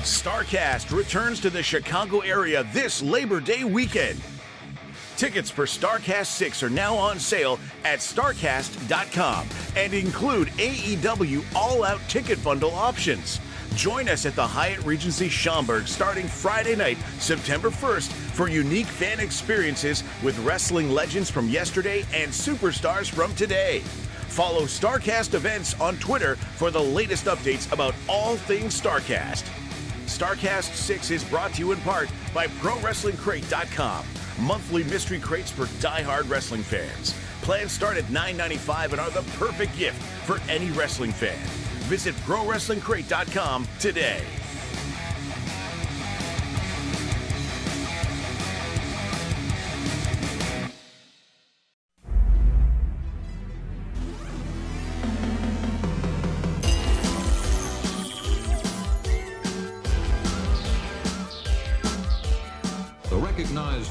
StarCast returns to the Chicago area this Labor Day weekend. Tickets for StarCast 6 are now on sale at StarCast.com and include AEW All-Out Ticket Bundle options. Join us at the Hyatt Regency Schaumburg starting Friday night, September 1st, for unique fan experiences with wrestling legends from yesterday and superstars from today. Follow StarCast events on Twitter for the latest updates about all things StarCast. StarCast 6 is brought to you in part by ProWrestlingCrate.com. Monthly mystery crates for die-hard wrestling fans. Plans start at $9.95 and are the perfect gift for any wrestling fan. Visit ProWrestlingCrate.com today. The recognized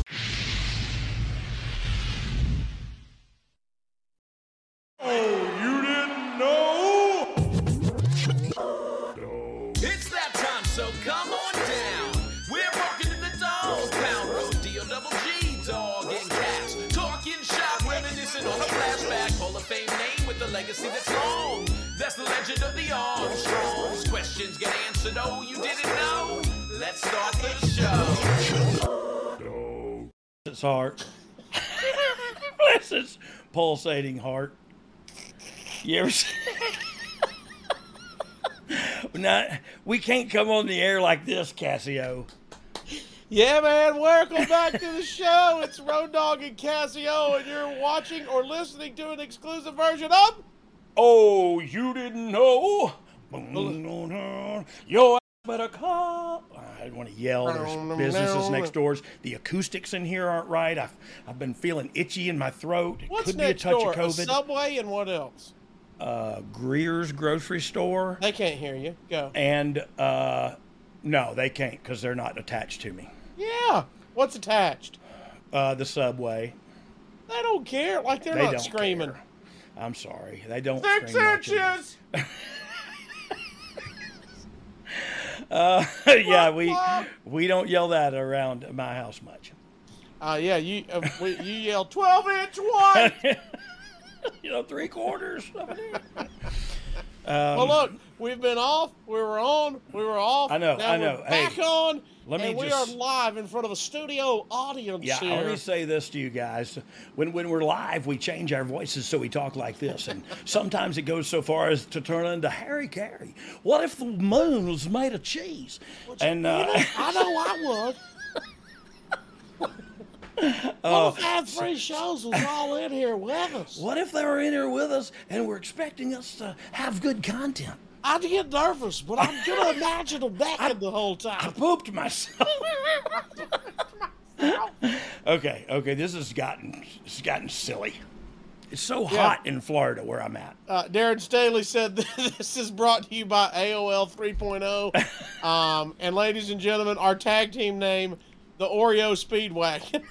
It's that time, so come on down. We're walking to the Dog's Pound Road, D-O-double-G, Dog and Cash. Talking shop, reminiscing on a flashback. Hall of Fame name with a legacy that's long. That's the legend of the Armstrongs. Questions get answered, oh, you didn't know? Let's start the show. Its heart. Bless its pulsating heart. You ever see? Now, we can't come on the air like this, Cassio. Yeah, man, welcome back to the show. It's Road Dogg and Cassio, and you're watching or listening to an exclusive version of... Oh, you didn't know? Yo, better call. I want to yell. There's businesses next doors. The acoustics in here aren't right. I've been feeling itchy in my throat. It What's could be a next touch door? of A COVID. Subway and what else? Greer's grocery store. They can't hear you. Go. And no, they can't because they're not attached to me. Yeah. What's attached? The Subway. They don't care. Like they're They not don't screaming. care. I'm sorry. They don't 6 scream much in there. inches! Yeah, we don't yell that around my house much. Yeah, you yell 12-inch one. You know, 3/4. Well, look, we've been off. We were on. We were off. I know, Now I know. We're back Hey, on. let me and we just- are live in front of a studio audience Yeah, here. let me say this to you guys. When we're live, we change our voices so we talk like this. And sometimes it goes so far as to turn into Harry Carey. What if the moon was made of cheese? And I know I would. What if Ad Free Shows was all in here with us? what if they were in here with us and were expecting us to have good content? I'd get nervous, but I'm going to imagine them naked the whole I time. pooped myself. Okay, this has gotten silly. It's so hot in Florida where I'm at. Darren Staley said this is brought to you by AOL 3.0. And ladies and gentlemen, our tag team name, the Oreo Speedwagon.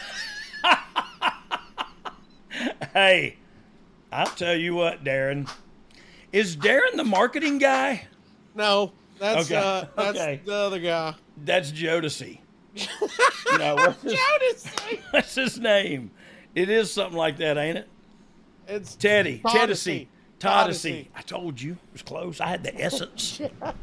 Hey, I'll tell you what, Darren. Is Darren the marketing guy? No, that's Okay. the other guy. That's Jodeci. No, Jodeci. what's his name? It is something like that, ain't it? It's Teddy. Todesy. Todesy. I told you. It was close. I had the essence.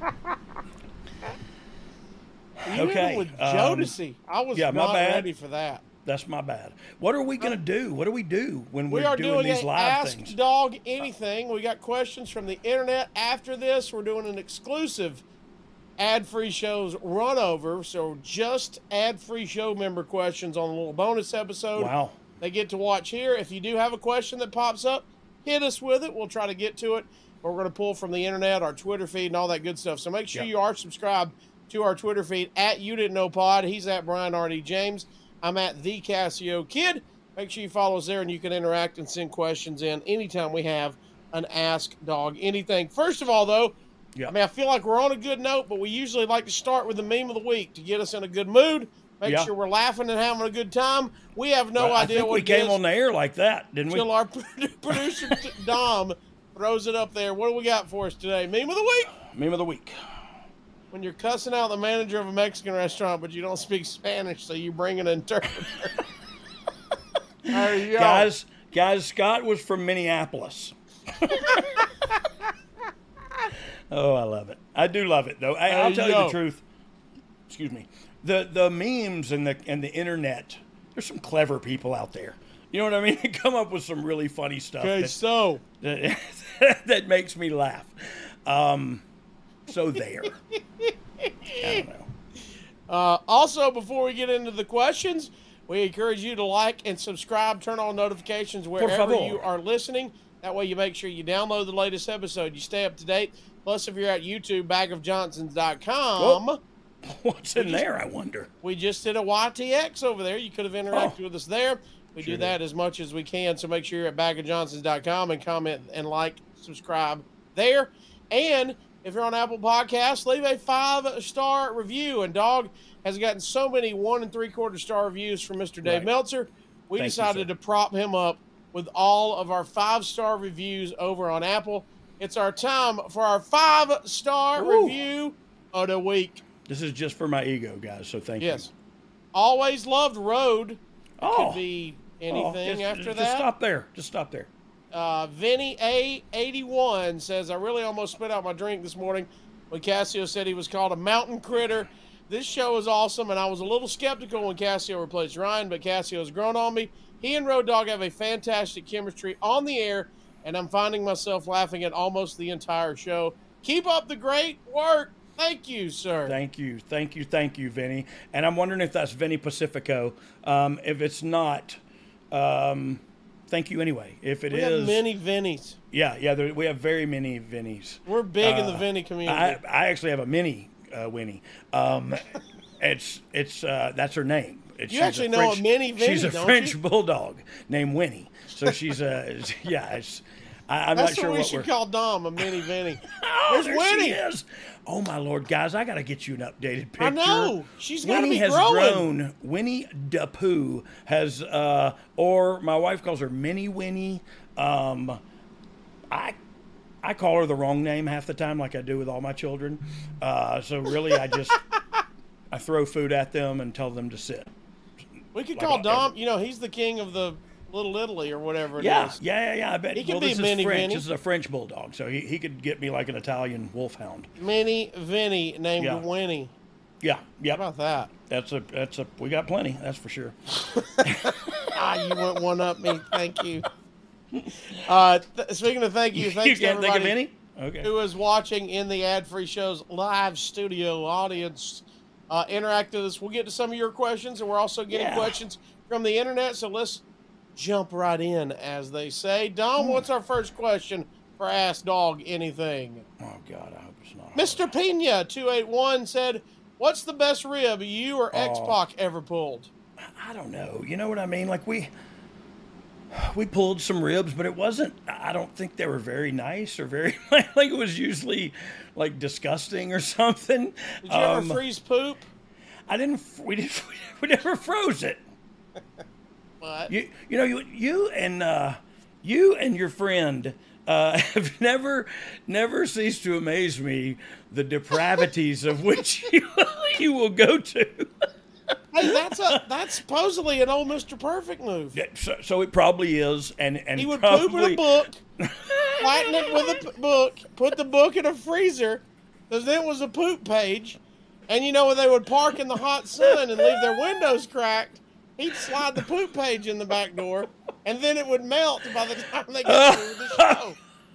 You Okay, with Jodeci. I was yeah, my not bad. ready for that. That's my bad. What are we going to do? What do we do when We we're are doing these a live Ask things? Dog Anything. We got questions from the internet. After this, we're doing an exclusive ad-free shows run over. So just ad-free show member questions on a little bonus episode. Wow. They get to watch here. If you do have a question that pops up, hit us with it. We'll try to get to it. But we're going to pull from the internet, our Twitter feed, and all that good stuff. So make sure you are subscribed to our Twitter feed at You Didn't Know Pod. He's at Brian R.D. James. I'm at The Cassio Kid. Make sure you follow us there, and you can interact and send questions in anytime we have an Ask Dog Anything. First of all, though, I feel like we're on a good note, but we usually like to start with the meme of the week to get us in a good mood. Make sure we're laughing and having a good time. We have no idea I think what we it came is on the air like that, didn't we? until our producer, Dom, throws it up there. What do we got for us today? Meme of the week? Meme of the week. when you're cussing out the manager of a Mexican restaurant, but you don't speak Spanish, so you bring an interpreter. There you go. Guys, Scott was from Minneapolis. Oh, I love it. I do love it, though. I'll tell you the truth. Excuse me. The memes and the internet, there's some clever people out there. You know what I mean? They come up with some really funny stuff. Okay, that makes me laugh. So there. I don't know. Also, before we get into the questions, we encourage you to like and subscribe, turn on notifications wherever you are listening. That way you make sure you download the latest episode. You stay up to date. Plus, if you're at YouTube, bagofjohnsons.com. Whoa. What's in there, I wonder? We just did a YTX over there. You could have interacted with us there. We do that as much as we can, so make sure you're at bagofjohnsons.com and comment and like, subscribe there. And if you're on Apple Podcasts, leave a 5-star review. And Dog has gotten so many 1 3/4 star reviews from Mr. Dave Meltzer. We decided to prop him up with all of our 5-star reviews over on Apple. It's our time for our 5-star review of the week. This is just for my ego, guys, so thank you. Yes. Always loved Road. Could be anything after that. Just stop there. Vinny A81 says, I really almost spit out my drink this morning when Cassio said he was called a mountain critter. This show is awesome, and I was a little skeptical when Cassio replaced Ryan, but Cassio's grown on me. He and Road Dogg have a fantastic chemistry on the air, and I'm finding myself laughing at almost the entire show. Keep up the great work. Thank you, sir. Thank you, Vinny. And I'm wondering if that's Vinny Pacifico. If it's not, thank you anyway. If it is, we have many Vinnies. Yeah, we have very many Vinnies. We're big in the Vinny community. I actually have a mini Winnie. It's that's her name. You actually know a mini Vinny, she's a French bulldog named Winnie. So she's I'm That's not sure what we what should call Dom, a mini Vinny. There's Winnie. She is. Oh my Lord, guys! I got to get you an updated picture. I know she's got to be Winnie has growing. grown. Winnie the Pooh has, or my wife calls her Mini Winnie. I call her the wrong name half the time, like I do with all my children. So really, I throw food at them and tell them to sit. We could call Dom. You know, he's the king of the Little Italy or whatever it is. Yeah. I bet he could be this Mini is French. Vinny. This is a French bulldog, so he could get me like an Italian wolfhound. Mini Vinny named Winnie. Yeah. How about that? That's a. We got plenty. That's for sure. You went one up me. Thank you. Speaking of thank you, thanks you to can't think of everybody any? who is watching in the ad-free show's live studio audience. Interact with us. We'll get to some of your questions, and we're also getting questions from the internet. So let's jump right in, as they say. Dom, what's our first question for Ask Dog Anything? Oh God, I hope it's not. Mr. Pena 281 said, "What's the best rib you or X-Pac ever pulled?" I don't know. You know what I mean? Like we pulled some ribs, but it wasn't. I don't think they were very nice or very. Like it was usually like disgusting or something. Did you ever freeze poop? I didn't. We never froze it. What? You and your friend have never ceased to amaze me, the depravities of which you will go to. Hey, that's supposedly an old Mr. Perfect move. Yeah, so it probably is, and he would probably, poop in a book, flatten it with a book, put the book in a freezer, because then it was a poop page, and when they would park in the hot sun and leave their windows cracked, he'd slide the poop page in the back door, and then it would melt by the time they got through the show.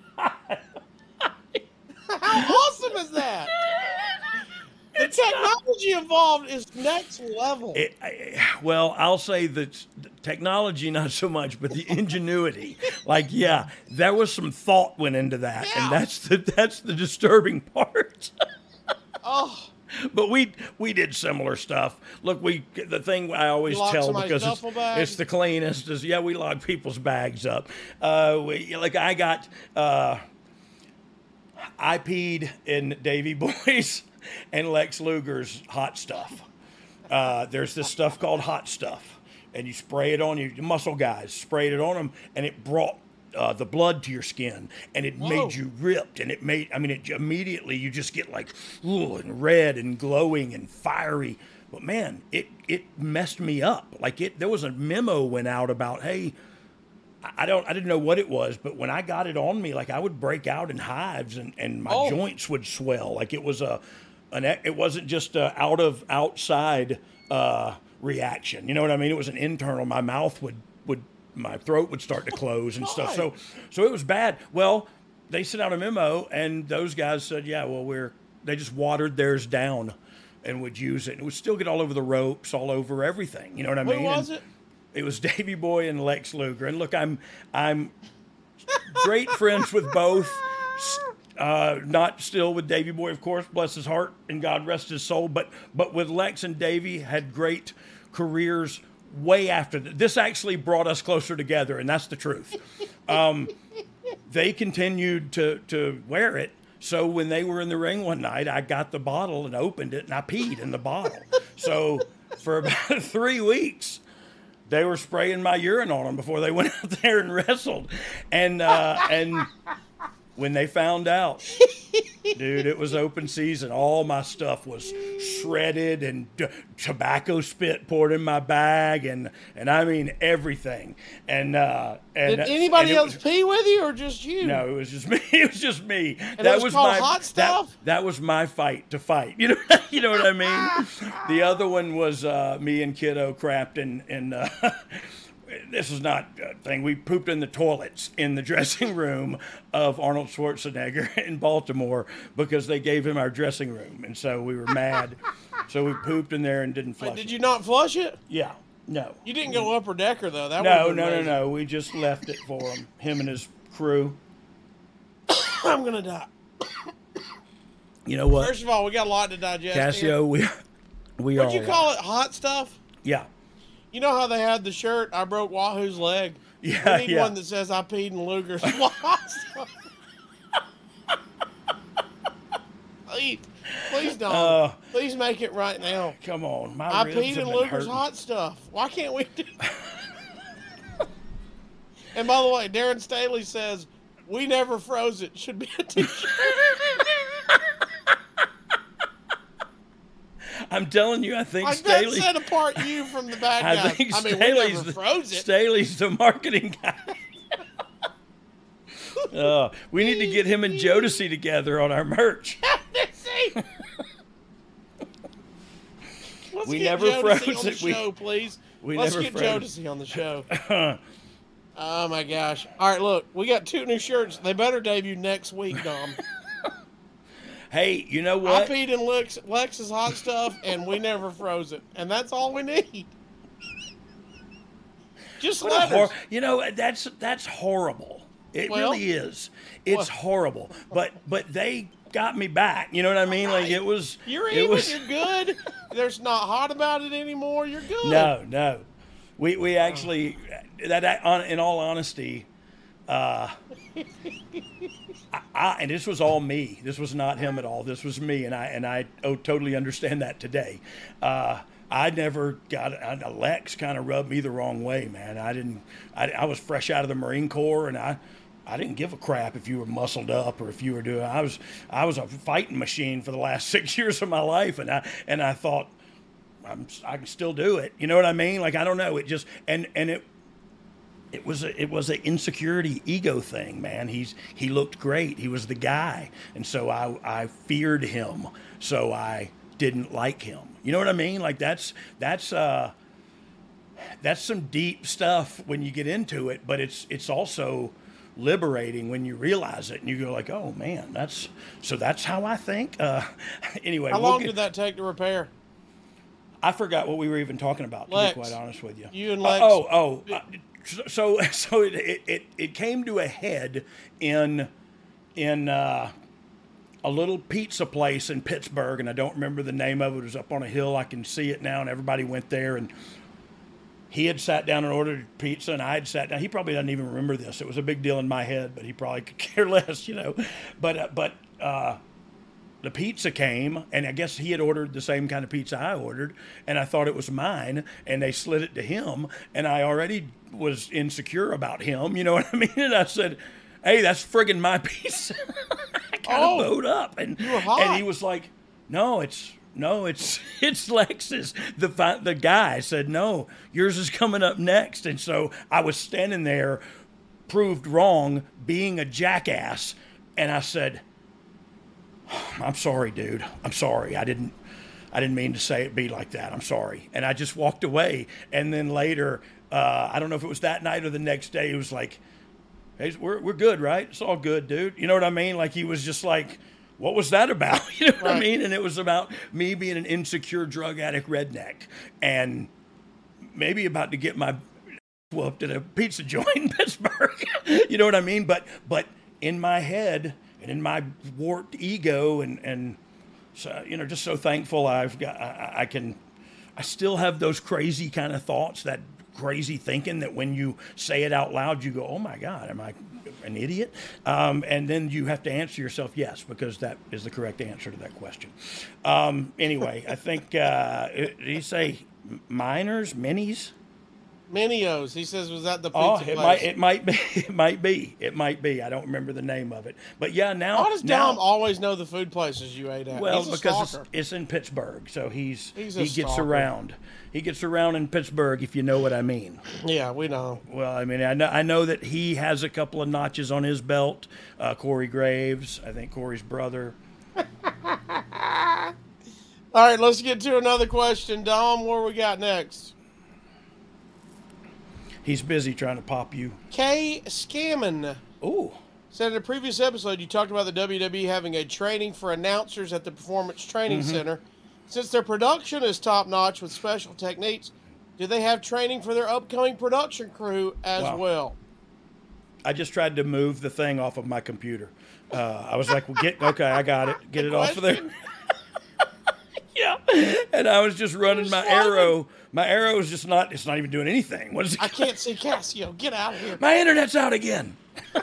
How awesome is that? The technology involved is next level. Well, I'll say that technology, not so much, but the ingenuity. There was some thought went into that, and that's the disturbing part. Oh. But we did similar stuff. Look, the thing I always tell, because it's the cleanest, is we lock people's bags up. I peed in Davy Boy's and Lex Luger's hot stuff. There's this stuff called hot stuff, and you spray it on you muscle guys sprayed it on them, and it brought the blood to your skin, and it Whoa. made you ripped, and it immediately you just get like, ooh, and red and glowing and fiery. But man, it messed me up. Like there was a memo went out about, hey, I didn't know what it was, but when I got it on me, like I would break out in hives and my joints would swell. Like it wasn't just a outside reaction. You know what I mean? It was an internal. My mouth my throat would start to close and stuff. So it was bad. Well, they sent out a memo, and those guys said, yeah, well, they just watered theirs down and would use it. And it would still get all over the ropes, all over everything. You know what I mean? Who was it? It was Davey Boy and Lex Luger. And look, I'm great friends with both. Not still with Davey Boy, of course, bless his heart and God rest his soul. But with Lex and Davey had great careers way after that. This actually brought us closer together, and that's the truth. They continued to wear it. So when they were in the ring one night, I got the bottle and opened it, and I peed in the bottle. So for about 3 weeks, they were spraying my urine on them before they went out there and wrestled. And when they found out, dude, it was open season. All my stuff was shredded and tobacco spit poured in my bag, and I mean everything. And did anybody else pee with you or just you? No, it was just me. It was just me. And that was called hot stuff? That was my fight to fight. You know what I mean? The other one was me and Kiddo crapped in this is not a thing. We pooped in the toilets in the dressing room of Arnold Schwarzenegger in Baltimore because they gave him our dressing room. And so we were mad. So we pooped in there and didn't flush Did it. you not flush it? Yeah. No. You didn't go upper decker, though. That No. We just left it for him and his crew. I'm going to die. You know what? First of all, we got a lot to digest. Cassio, we What'd you call it? Hot stuff? Yeah. You know how they had the shirt, I broke Wahoo's leg? Yeah, we need one that says I peed in Luger's hot stuff. Please don't. Please make it right now. Come on. I peed in Luger's hot stuff. Why can't we do And by the way, Darren Staley says, we never froze it. Should be a t-shirt. I'm telling you, I think Like Staley. that set apart you from the bad guys. I think we Staley's never froze it. Staley's the marketing guy. We need to get him and Jodeci together on our merch. Let's We get never Jodeci froze on the it. show, please. we Let's never get froze. Jodeci on the show. Oh my gosh! All right, look, we got 2 new shirts. They better debut next week, Dom. Hey, you know I what? peed in Lex's hot stuff, and we never froze it, and that's all we need. Just What a letters. you know, that's horrible. It Well, really is. It's horrible. But they got me back. You know what I mean? Like it was. You're it even. was, You're good. There's not hot about it anymore. You're good. No. We actually in all honesty, and this was all me. This was not him at all. This was me, and I totally understand that today. I never got Lex kind of rubbed me the wrong way, man. I was fresh out of the Marine Corps, and I didn't give a crap if you were muscled up or if you were doing. I was a fighting machine for the last 6 years of my life, and I thought I can still do it. You know what I mean? Like I don't know. It just it was an insecurity ego thing, man. He looked great. He was the guy, and so I feared him. So I didn't like him. You know what I mean? Like that's some deep stuff when you get into it, but it's also liberating when you realize it and you go like, oh man, that's how I think. Anyway, How long did that take to repair? I forgot what we were even talking about, to Lex, be quite honest with you. You and Lex. So it came to a head in a little pizza place in Pittsburgh, and I don't remember the name of it. It was up on a hill. I can see it now, and everybody went there, and he had sat down and ordered pizza, and I had sat down. He probably doesn't even remember this. It was a big deal in my head, but he probably could care less, you know. But the pizza came, and I guess he had ordered the same kind of pizza I ordered, and I thought it was mine, and they slid it to him, and I already was insecure about him, you know what I mean? And I said, hey, that's friggin' my pizza. I kind of bowed up, and he was like, no, it's Lex's. The guy said, no, yours is coming up next. And so I was standing there, proved wrong, being a jackass, and I said, I'm sorry, dude. I'm sorry. I didn't mean to say it be like that. I'm sorry. And I just walked away. And then later, I don't know if it was that night or the next day, it was like, hey, we're good, right? It's all good, dude. You know what I mean? Like, he was just like, what was that about? You know what I mean? And it was about me being an insecure drug addict redneck and maybe about to get my whooped at a pizza joint in Pittsburgh. You know what I mean? But in my head and in my warped ego and so, you know, just so thankful I still have those crazy kind of thoughts, that crazy thinking that when you say it out loud, you go, oh my God, am I an idiot? And then you have to answer yourself, yes, because that is the correct answer to that question. Anyway, I think, did he say minors, minis? Minios. He says, was that the pizza place? It might be. I don't remember the name of it. But yeah, now. How does Dom always know the food places you ate at? Well, because it's in Pittsburgh, so he gets around. He gets around in Pittsburgh, if you know what I mean. Yeah, we know. Well, I mean, I know that he has a couple of notches on his belt. Corey Graves, I think Corey's brother. All right, let's get to another question. Dom, what we got next? He's busy trying to pop you. K. Scammon. Ooh. Said in a previous episode, you talked about the WWE having a training for announcers at the Performance Training Center. Since their production is top-notch with special techniques, do they have training for their upcoming production crew as well? I just tried to move the thing off of my computer. I was like, okay, I got it. Get it off of there. Yeah. And I was just running my arrow. My arrow is just not, it's not even doing anything. What is it? I can't see Casio. Get out of here. My internet's out again.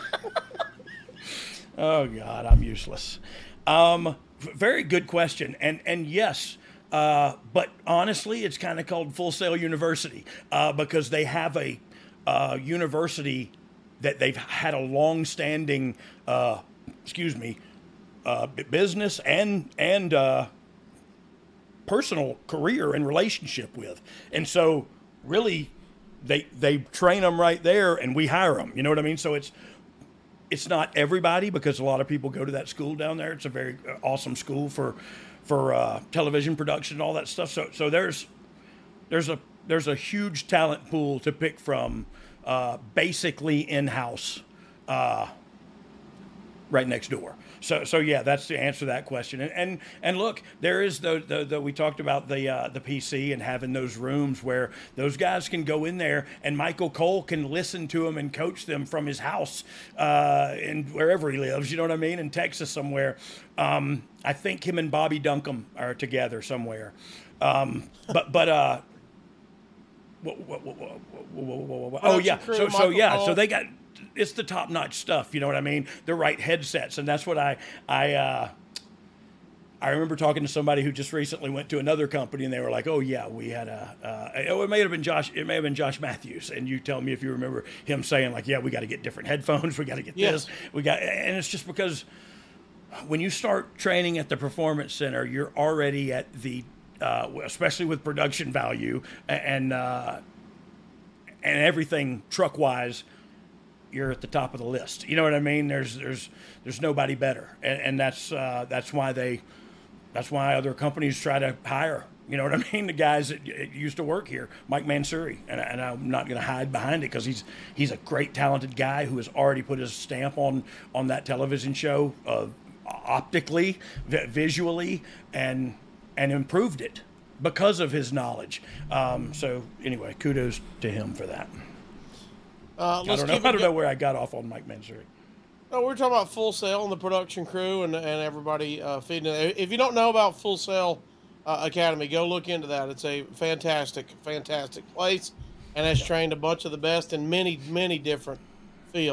Oh, God, I'm useless. Very good question. And yes, but honestly, it's kind of called Full Sail University because they have a university that they've had a long-standing, business and personal career and relationship with. And so really they train them right there and we hire them. You know what I mean? So it's not everybody because a lot of people go to that school down there. It's a very awesome school for television production and all that stuff. So there's a huge talent pool to pick from, basically in-house, right next door. So yeah, that's the answer to that question. And look, there is the we talked about the PC and having those rooms where those guys can go in there and Michael Cole can listen to them and coach them from his house and wherever he lives. You know what I mean? In Texas somewhere. I think him and Bobby Duncombe are together somewhere. Oh yeah. So they got. It's the top-notch stuff, you know what I mean? The right headsets, and that's what I remember talking to somebody who just recently went to another company, and they were like, "Oh yeah, we had it may have been Josh Matthews." And you tell me if you remember him saying like, "Yeah, we got to get different headphones, we got to get this, and it's just because when you start training at the Performance Center, you're already at the especially with production value and everything truck-wise. You're at the top of the list. You know what I mean? There's nobody better, and that's why other companies try to hire. You know what I mean? The guys that used to work here, Mike Mansouri, and I'm not going to hide behind it because he's a great, talented guy who has already put his stamp on that television show, optically, visually, and improved it because of his knowledge. So anyway, kudos to him for that. I don't know where I got off on Mike Mansouri. No, we're talking about Full Sail and the production crew and everybody feeding it. If you don't know about Full Sail Academy, go look into that. It's a fantastic, fantastic place and has trained a bunch of the best in many, many different fields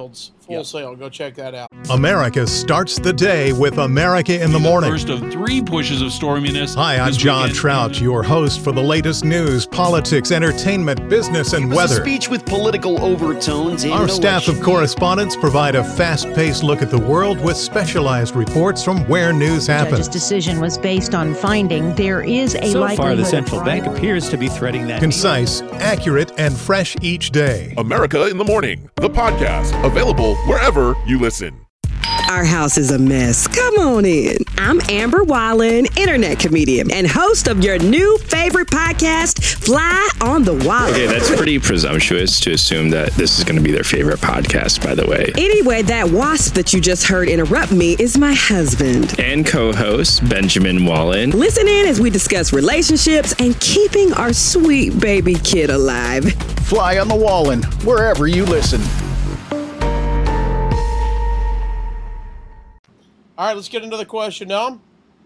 Full Sail. Go check that out. America starts the day with America in the Morning. First of 3 pushes of storminess. Hi, I'm John Trout, your host for the latest news, politics, entertainment, business, and weather. A speech with political overtones. Our staff of correspondents provide a fast-paced look at the world with specialized reports from where news happens. The judge's decision was based on finding there is a so likelihood. So far, the central bank appears to be threading that. Concise, accurate, and fresh each day. America in the Morning, the podcast, available wherever you listen. Our house is a mess. Come on in. I'm Amber Wallen, internet comedian and host of your new favorite podcast, Fly on the Wall. Okay, that's pretty presumptuous to assume that this is going to be their favorite podcast, by the way. Anyway, that wasp that you just heard interrupt me is my husband. And co-host, Benjamin Wallen. Listen in as we discuss relationships and keeping our sweet baby kid alive. Fly on the Wallen, wherever you listen. All right, let's get into the question now.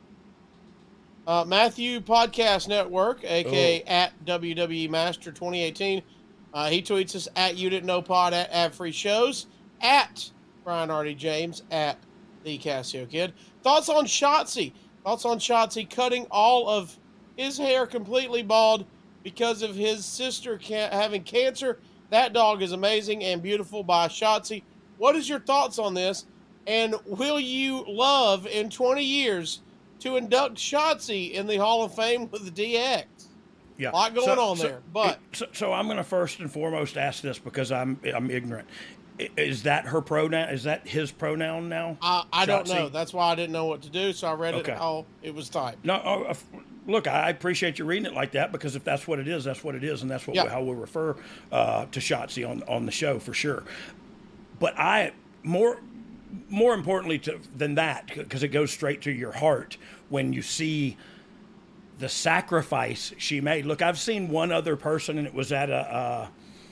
Matthew Podcast Network, a.k.a. at WWE Master 2018. He tweets us at You Didn't Know Pod, at Ad Free Shows, at Brian Artie James, at The Casio Kid. Thoughts on Shotzi? Thoughts on Shotzi cutting all of his hair completely bald because of his sister having cancer? That dog is amazing and beautiful by Shotzi. What is your thoughts on this? And will you love in 20 years to induct Shotzi in the Hall of Fame with the DX? Yeah, a lot going on there. But so I'm going to first and foremost ask this because I'm ignorant. Is that her pronoun? Is that his pronoun now? I don't know. That's why I didn't know what to do. So I read it how it was typed. No, look, I appreciate you reading it like that because if that's what it is, that's what it is, and that's what how we'll refer to Shotzi on the show for sure. But more importantly than that, because it goes straight to your heart when you see the sacrifice she made. Look, I've seen one other person, and it was at a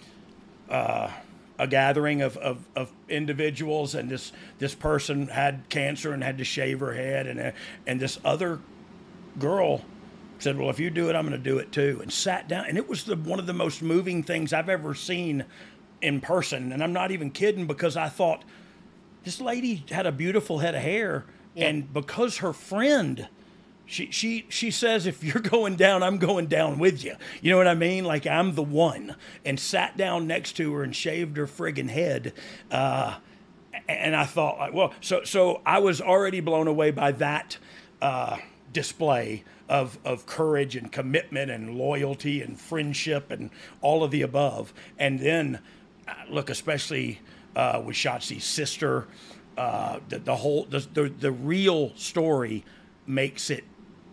gathering of individuals, and this person had cancer and had to shave her head, and this other girl said, well, if you do it, I'm going to do it too, and sat down. And it was one of the most moving things I've ever seen in person, and I'm not even kidding, because I thought, this lady had a beautiful head of hair, and because her friend, she says, if you're going down, I'm going down with you. You know what I mean? Like, I'm the one. And sat down next to her and shaved her friggin' head. And I thought, like, well, so I was already blown away by that display of courage and commitment and loyalty and friendship and all of the above. And then, look, especially with Shotzi's sister, the real story makes it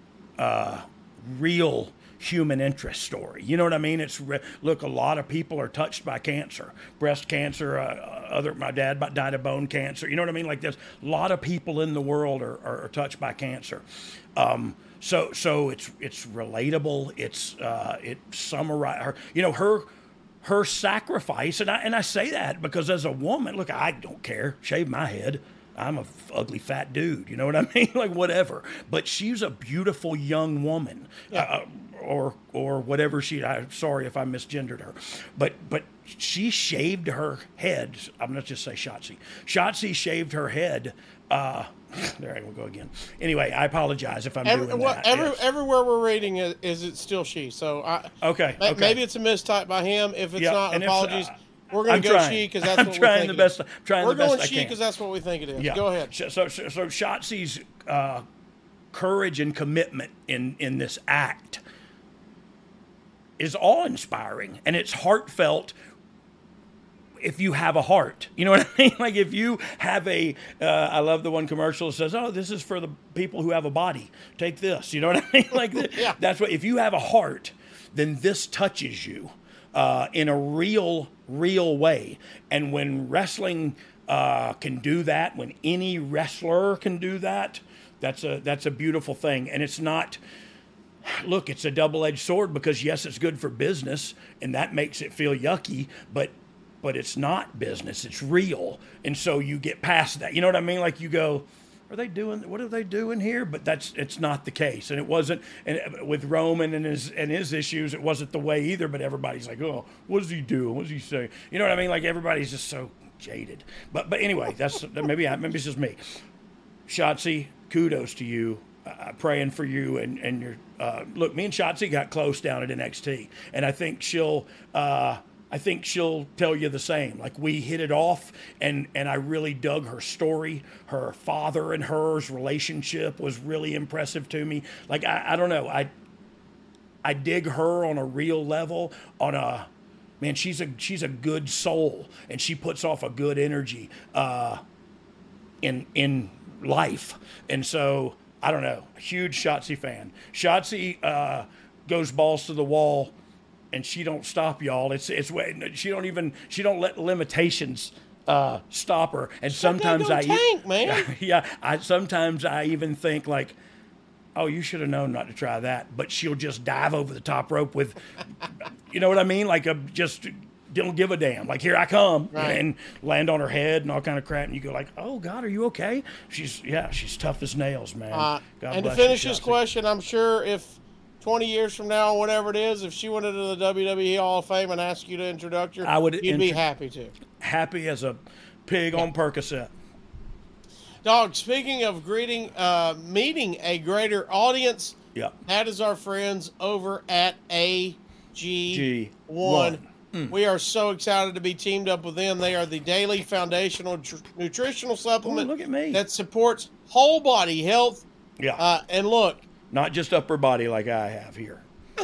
real human interest story. You know what I mean? Look, a lot of people are touched by cancer, breast cancer. My dad died of bone cancer. You know what I mean? Like, there's a lot of people in the world are touched by cancer. So it's relatable. It summarizes her. You know, her sacrifice, and I say that because as a woman, look, I don't care. Shave my head. I'm a ugly fat dude. You know what I mean? Like, whatever. But she's a beautiful young woman, or whatever sorry if I misgendered her, but she shaved her head. I'm going to just say Shotzi. Shotzi shaved her head. There, I will go again. Anyway, I apologize if I'm doing that. Everywhere we're reading is it still she. So okay. Maybe it's a mistype by him. If it's not, apologies. We're going to go she because that's what we think. We're going she because that's what we think it is. Yeah. Go ahead. So Shotzi's courage and commitment in this act is awe-inspiring, and it's heartfelt. If you have a heart, you know what I mean? Like, if you have I love the one commercial that says, oh, this is for the people who have a body. Take this. You know what I mean? Like, that's what, if you have a heart, then this touches you in a real way. And when wrestling can do that, when any wrestler can do that, that's a beautiful thing. And it's not, look, it's a double-edged sword because, yes, it's good for business, and that makes it feel yucky, but it's not business. It's real. And so you get past that. You know what I mean? Like, you go, what are they doing here? But it's not the case. And it wasn't, and with Roman and his issues, it wasn't the way either, but everybody's like, oh, what is he doing? What does he say? You know what I mean? Like, everybody's just so jaded. But anyway, maybe it's just me. Shotzi, kudos to you. Praying for you and your look. Me and Shotzi got close down at NXT, and I think she'll tell you the same. Like, we hit it off, and I really dug her story. Her father and hers relationship was really impressive to me. Like, I don't know. I dig her on a real level. Man, she's a good soul, and she puts off a good energy in life. And so, I don't know, huge Shotzi fan. Shotzi goes balls to the wall, and she don't stop, y'all. She don't let limitations stop her. And sometimes sometimes I even think like, oh, you should have known not to try that. But she'll just dive over the top rope with, you know what I mean? Like, just don't give a damn. Like, here I come, and land on her head and all kind of crap. And you go like, oh God, are you okay? She's tough as nails, man. God and bless to finish you, this Shotzi. question, I'm sure if 20 years from now, whatever it is, if she went into the WWE Hall of Fame and asked you to introduce her, you'd be happy to. Happy as a pig on Percocet. Dog, speaking of meeting a greater audience, that is our friends over at AG1. We are so excited to be teamed up with them. They are the daily foundational nutritional supplement that supports whole body health. Yeah. And look. Not just upper body like I have here.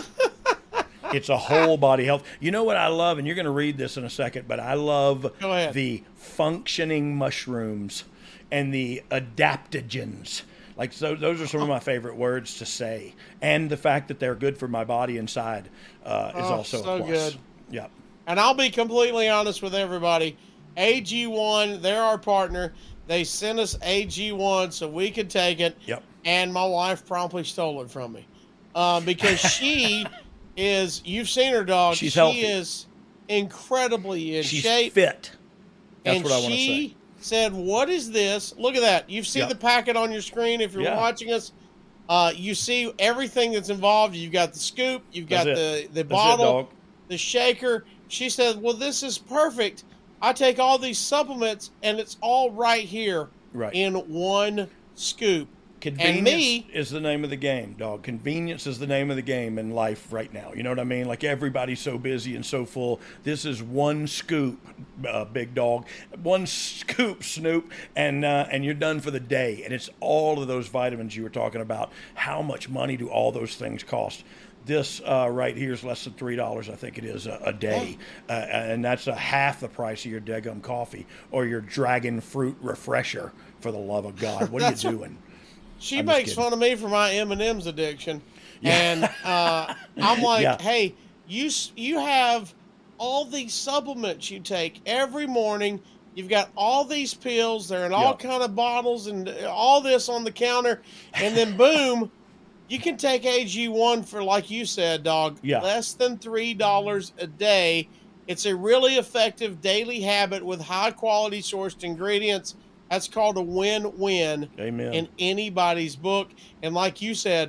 It's a whole body health. You know what I love, and you're going to read this in a second, but I love the functioning mushrooms and the adaptogens. Like, so those are some of my favorite words to say. And the fact that they're good for my body inside is also a plus. Good. Yep. And I'll be completely honest with everybody. AG1, they're our partner. They sent us AG1 so we could take it. Yep. And my wife promptly stole it from me. Because she is, you've seen her, dog. She's healthy. She is incredibly in She's shape. Fit. That's and what I want to say. She said, what is this? Look at that. You've seen the packet on your screen. If you're watching us, you see everything that's involved. You've got the scoop. You've got the bottle, the shaker. She said, well, this is perfect. I take all these supplements, and it's all right here in one scoop. Convenience is the name of the game, dog. Convenience is the name of the game in life right now. You know what I mean? Like, everybody's so busy and so full. This is one scoop, big dog. One scoop, Snoop, and you're done for the day. And it's all of those vitamins you were talking about. How much money do all those things cost? This right here is less than $3, I think it is, a day. And that's a half the price of your Degum coffee or your dragon fruit refresher, for the love of God. What are you doing? She makes fun of me for my M&M's addiction. And I'm like, hey, you have all these supplements you take every morning. You've got all these pills. They're in all kind of bottles and all this on the counter. And then, boom, you can take AG1 for, like you said, dog, less than $3 a day. It's a really effective daily habit with high-quality sourced ingredients. That's called a win-win in anybody's book. And like you said,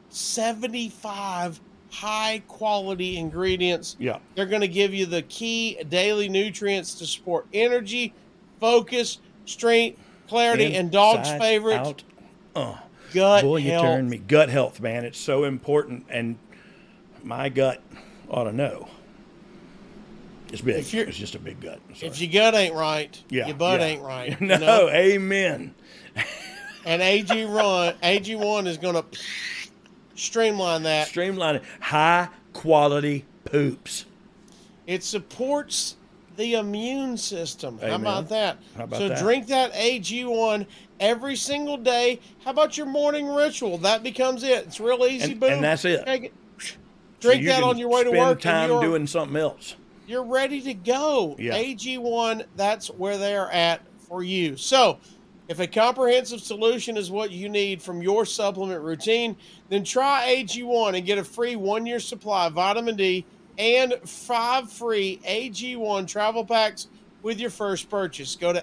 75 high-quality ingredients. Yeah. They're going to give you the key daily nutrients to support energy, focus, strength, clarity, and dog's favorite, gut Boy, you health. turned me. Gut health, man. It's so important, and my gut ought to know. It's big. It's just a big gut. If your gut ain't right, your butt ain't right. No, you know? Amen. And AG1 is going to streamline that. Streamline it. High quality poops. It supports the immune system. Amen. How about that? How about so that? drink that AG1 every single day. How about your morning ritual? That becomes it. It's real easy. Boom. And that's it. Take it. Drink that on your way to work. Spend time doing something else. You're ready to go. Yeah. AG1, that's where they're at for you. So, if a comprehensive solution is what you need from your supplement routine, then try AG1 and get a free 1-year supply of vitamin D and 5 free AG1 travel packs with your first purchase. Go to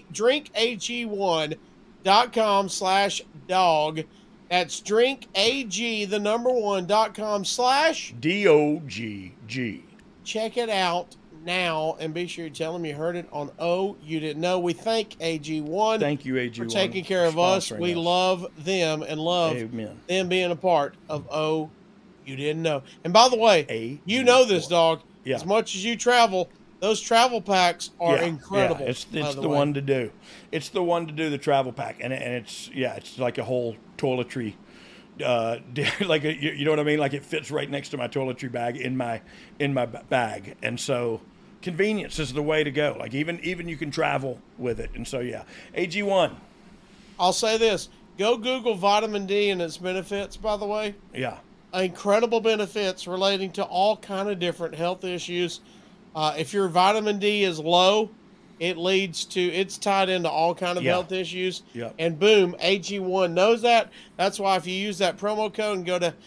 drinkag1.com/dog. That's drinkag1.com/DOGG. DOGG. Check it out now, and be sure you tell them you heard it on Oh You Didn't Know. We thank AG1. Thank you, AG1, for taking care of us. We love them and love them being a part of Oh You Didn't Know. And by the way, you know this, dog. Yeah. As much as you travel, those travel packs are incredible. Yeah, it's the one to do. It's the one to do, the travel pack, and it's like a whole toiletry. Like you know what I mean? Like it fits right next to my toiletry bag in my bag, and so convenience is the way to go. Like even you can travel with it, and so AG1. I'll say this: go Google vitamin D and its benefits. By the way, incredible benefits relating to all kind of different health issues. If your vitamin D is low, it's tied into all kind of health issues. And boom, AG1 knows that. That's why if you use that promo code and go to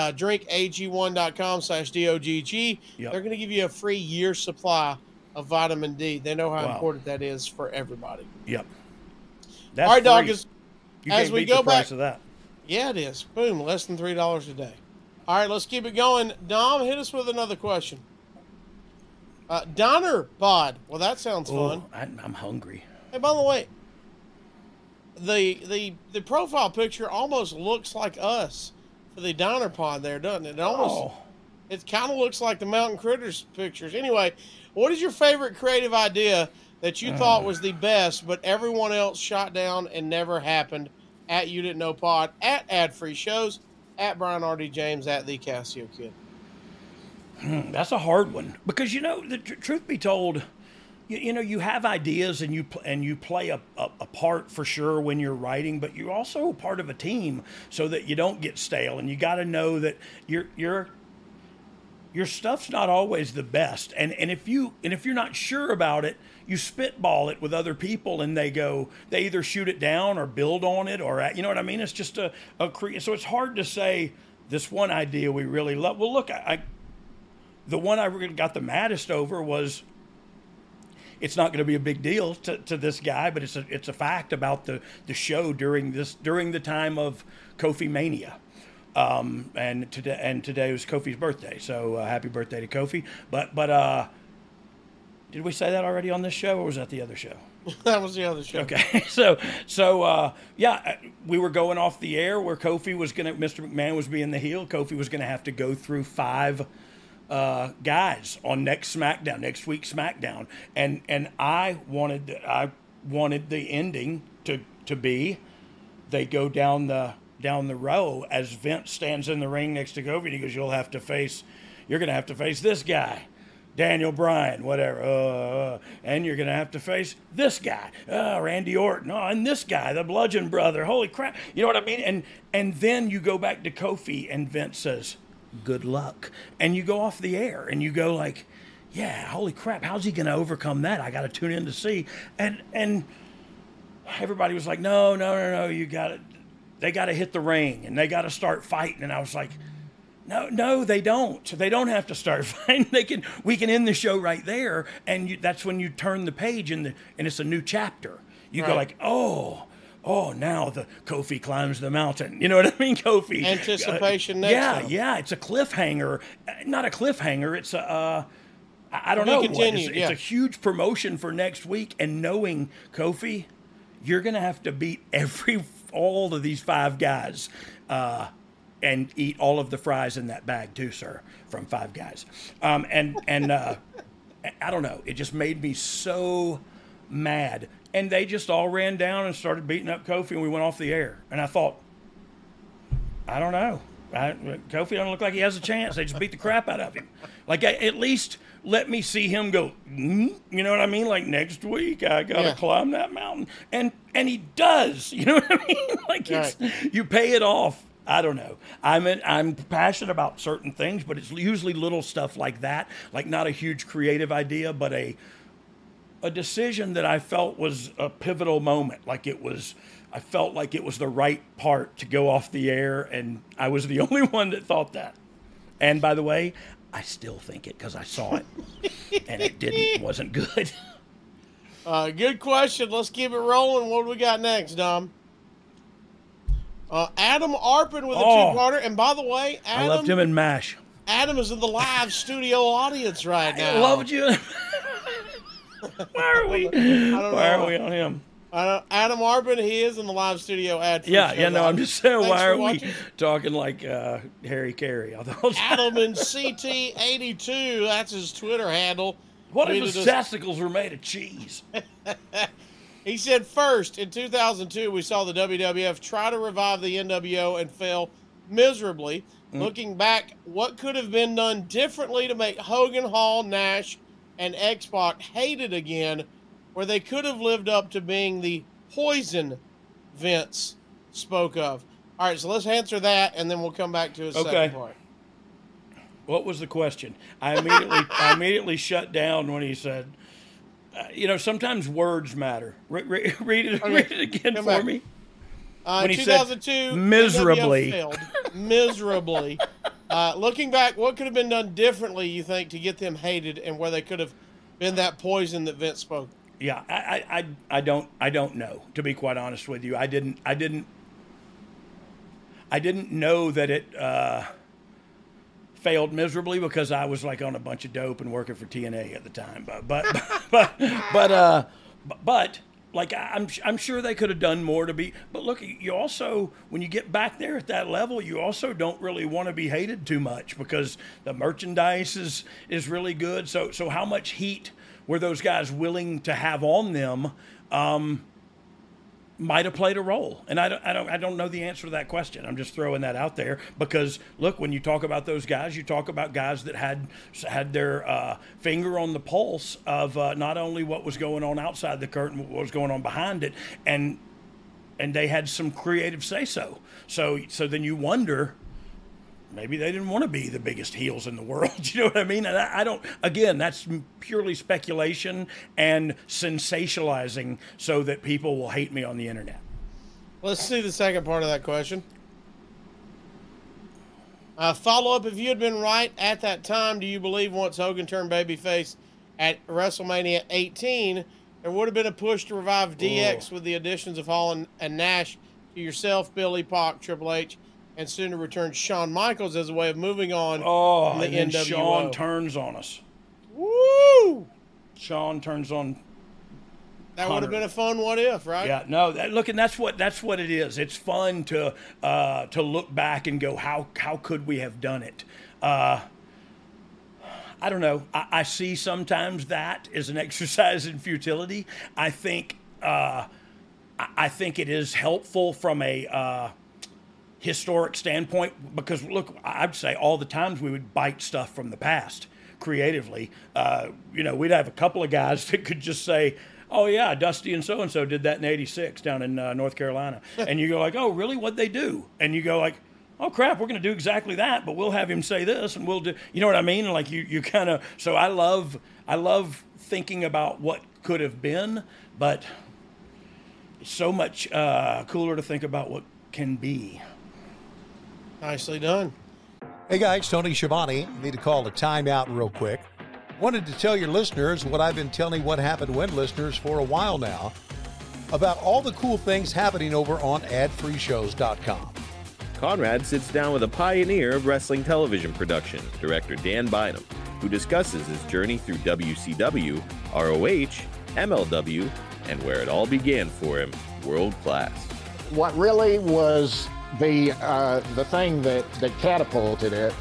drinkag1.com/DOGG, they're going to give you a free year supply of vitamin D. They know how important that is for everybody. Yep. All right, dog. You as we go back to that. Yeah, it is. Boom, less than $3 a day. All right, let's keep it going. Dom, hit us with another question. Donner Pod. Well, that sounds fun. I'm hungry. Hey, by the way, the profile picture almost looks like us for the Donner Pod there, doesn't it? It kind of looks like the Mountain Critters pictures. Anyway, what is your favorite creative idea that you thought was the best, but everyone else shot down and never happened? At You Didn't Know Pod, at Ad Free Shows, at Brian R.D. James, at The Casio Kid. That's a hard one because the truth be told, you have ideas and you play a part for sure when you're writing, but you're also part of a team so that you don't get stale, and you got to know that your stuff's not always the best, and if you're not sure about it, you spitball it with other people, and they either shoot it down or build on it, or you know what I mean. It's just so it's hard to say this one idea we really love. Well, look, the one I really got the maddest over was, it's not going to be a big deal to this guy, but it's a fact about the show during the time of Kofi Mania. And today was Kofi's birthday, so happy birthday to Kofi. But did we say that already on this show, or was that the other show? That was the other show. Okay, we were going off the air where Kofi was Mr. McMahon was being the heel. Kofi was gonna have to go through 5 guys on next week's SmackDown, and I wanted the ending to be they go down the row as Vince stands in the ring next to Kofi, and he goes, you're gonna have to face this guy, Daniel Bryan, whatever, and you're gonna have to face this guy, Randy Orton, and this guy, the Bludgeon Brother. Holy crap, you know what I mean? And then you go back to Kofi, and Vince says, good luck, and you go off the air, and you go like, yeah, holy crap, how's he gonna overcome that? I gotta tune in to see, and everybody was like, no, they gotta hit the ring, and they gotta start fighting, and I was like, no, they don't. They don't have to start fighting. We can end the show right there, and that's when you turn the page, and it's a new chapter. You go like, oh, now the Kofi climbs the mountain. You know what I mean? Kofi. Anticipation next time. Yeah. It's a cliffhanger. Not a cliffhanger. It's I don't know. It's a huge promotion for next week, and knowing Kofi, you're gonna have to beat all of these 5 guys. And eat all of the fries in that bag too, sir, from 5 guys. And I don't know. It just made me so mad. And they just all ran down and started beating up Kofi, and we went off the air. And I thought, I don't know. Kofi doesn't look like he has a chance. They just beat the crap out of him. Like, at least let me see him go, you know what I mean? Like, next week, I got to climb that mountain. And he does. You know what I mean? Like, you pay it off. I don't know. I'm passionate about certain things, but it's usually little stuff like that, like not a huge creative idea, but a decision that I felt was a pivotal moment. I felt like it was the right part to go off the air, and I was the only one that thought that. And by the way, I still think it because I saw it, and it wasn't good. Good question. Let's keep it rolling. What do we got next, Dom? Adam Arpin with a 2-parter. And by the way, Adam, I left him in MASH. Adam is in the live studio audience right now. I loved you. Why are we on him? Adam Arpin, he is in the live studio ad. I'm just saying, why are we talking like Harry Carey? Adam and CT82, that's his Twitter handle. What if his testicles were made of cheese? He said, first, in 2002, we saw the WWF try to revive the NWO and fail miserably. Looking back, what could have been done differently to make Hogan, Hall, Nash, and X-Pac hated again, where they could have lived up to being the poison Vince spoke of? All right, so let's answer that, and then we'll come back to his second part. What was the question? I immediately shut down when he said, sometimes words matter. Read it again for me. When he 2002, said miserably. Failed. Miserably. Looking back, what could have been done differently, you think, to get them hated, and where they could have been that poison that Vince spoke? Yeah, I don't know, to be quite honest with you. I didn't know that it failed miserably because I was like on a bunch of dope and working for TNA at the time. But like I'm sure they could have done more to be. But look, you also, when you get back there at that level, you also don't really want to be hated too much because the merchandise is really good. So how much heat were those guys willing to have on them? Might have played a role, and I don't know the answer to that question. I'm just throwing that out there because look, when you talk about those guys, you talk about guys that had their finger on the pulse of not only what was going on outside the curtain, but what was going on behind it, and they had some creative say-so. So then you wonder, maybe they didn't want to be the biggest heels in the world. You know what I mean? And I don't, again, that's purely speculation and sensationalizing so that people will hate me on the internet. Let's see the second part of that question. Follow up, if you had been right at that time, do you believe once Hogan turned babyface at WrestleMania 18, there would have been a push to revive DX with the additions of Hall and Nash to yourself, Billy, Pac, Triple H, and soon to return Shawn Michaels as a way of moving on from the and NWO. Shawn turns on us. Woo! Shawn turns on. That would have been a fun what if, right? Yeah, no. And that's what it is. It's fun to look back and go, how could we have done it? I don't know. I see sometimes that as an exercise in futility. I think it is helpful from a historic standpoint because look, I'd say all the times we would bite stuff from the past creatively. We'd have a couple of guys that could just say, oh yeah, Dusty and so did that in '86 down in North Carolina, and you go like, oh really, what'd they do? And you go like, oh crap, we're going to do exactly that, but we'll have him say this and we'll do, you know what I mean? Like you kind of, so I love thinking about what could have been, but it's so much cooler to think about what can be. Nicely done. Hey guys, Tony Schiavone. Need to call a timeout real quick. Wanted to tell your listeners what I've been telling What Happened When listeners for a while now about all the cool things happening over on adfreeshows.com. Conrad sits down with a pioneer of wrestling television production, director Dan Bynum, who discusses his journey through WCW, ROH, MLW, and where it all began for him, world class. What really was the thing that catapulted it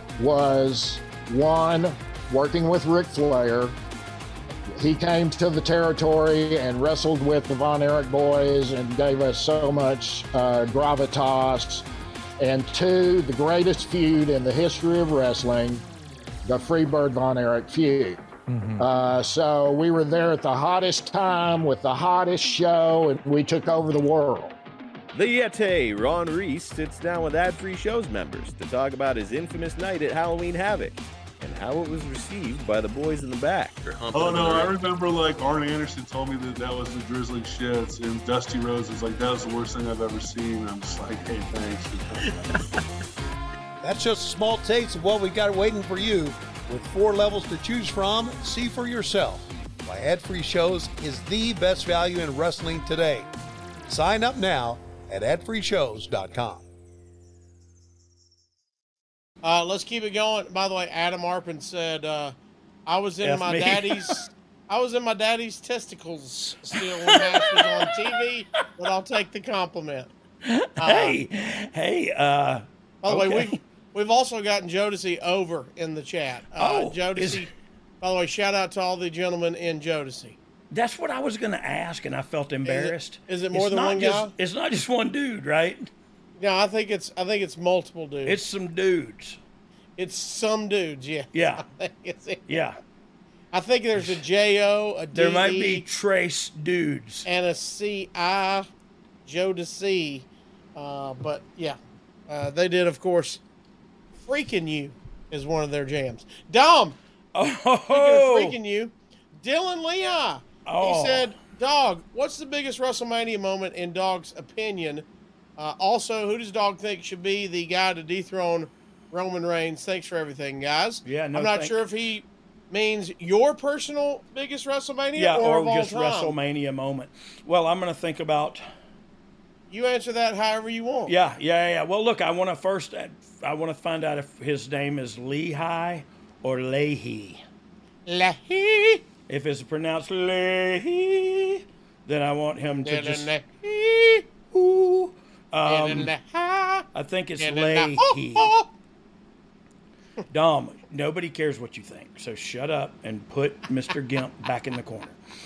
was, one, working with Ric Flair. He came to the territory and wrestled with the Von Erich boys and gave us so much gravitas. And two, the greatest feud in the history of wrestling, the Freebird Von Erich feud. Mm-hmm. So we were there at the hottest time with the hottest show, and we took over the world. The Yeti, Ron Reese, sits down with Ad-Free Shows members to talk about his infamous night at Halloween Havoc and how it was received by the boys in the back. Oh no, I remember like Arn Anderson told me that was the drizzling shits, and Dusty Rhodes was like, that was the worst thing I've ever seen. I'm just like, hey, thanks. That's just a small taste of what we got waiting for you. With 4 levels to choose from, see for yourself why Ad-Free Shows is the best value in wrestling today. Sign up now at adfreeshows.com. Let's keep it going. By the way, Adam Arpin said, I was in my daddy's I was in my daddy's testicles still when Nash was on TV, but I'll take the compliment. By the way, we've also gotten Jodeci over in the chat. Jodeci. By the way, shout out to all the gentlemen in Jodeci. That's what I was going to ask, and I felt embarrassed. Is it more than one guy? It's not just one dude, right? No, I think it's multiple dudes. It's some dudes. It's some dudes, yeah. Yeah. Yeah. I think there's a J-O, a D. There might be trace dudes. And a C-I, Jodeci. But, yeah. They did, of course, Freaking You is one of their jams. Dom! Freaking You. Dylan Leah. He said, Dog, what's the biggest WrestleMania moment in Dog's opinion? Also, who does Dog think should be the guy to dethrone Roman Reigns? Thanks for everything, guys. Yeah, I'm not sure if he means your personal biggest WrestleMania or just all time. WrestleMania moment. Well, I'm going to think about. You answer that however you want. Yeah. Well, look, I want to find out if his name is Lehigh or Leahy. Leahy. If it's pronounced Leahy, then I want him to just. I think it's Leahy. Dom, nobody cares what you think, so shut up and put Mr. Gimp back in the corner.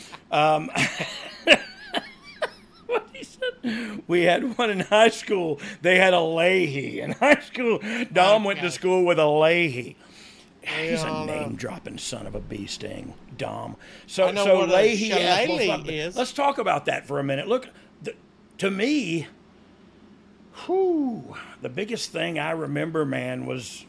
What he said? We had one in high school. They had a Leahy in high school. Dom went to school with a Leahy. He's a name-dropping son of a bee sting, Dom. So Leahy is. Let's talk about that for a minute. Look, to me, the biggest thing I remember, man, was,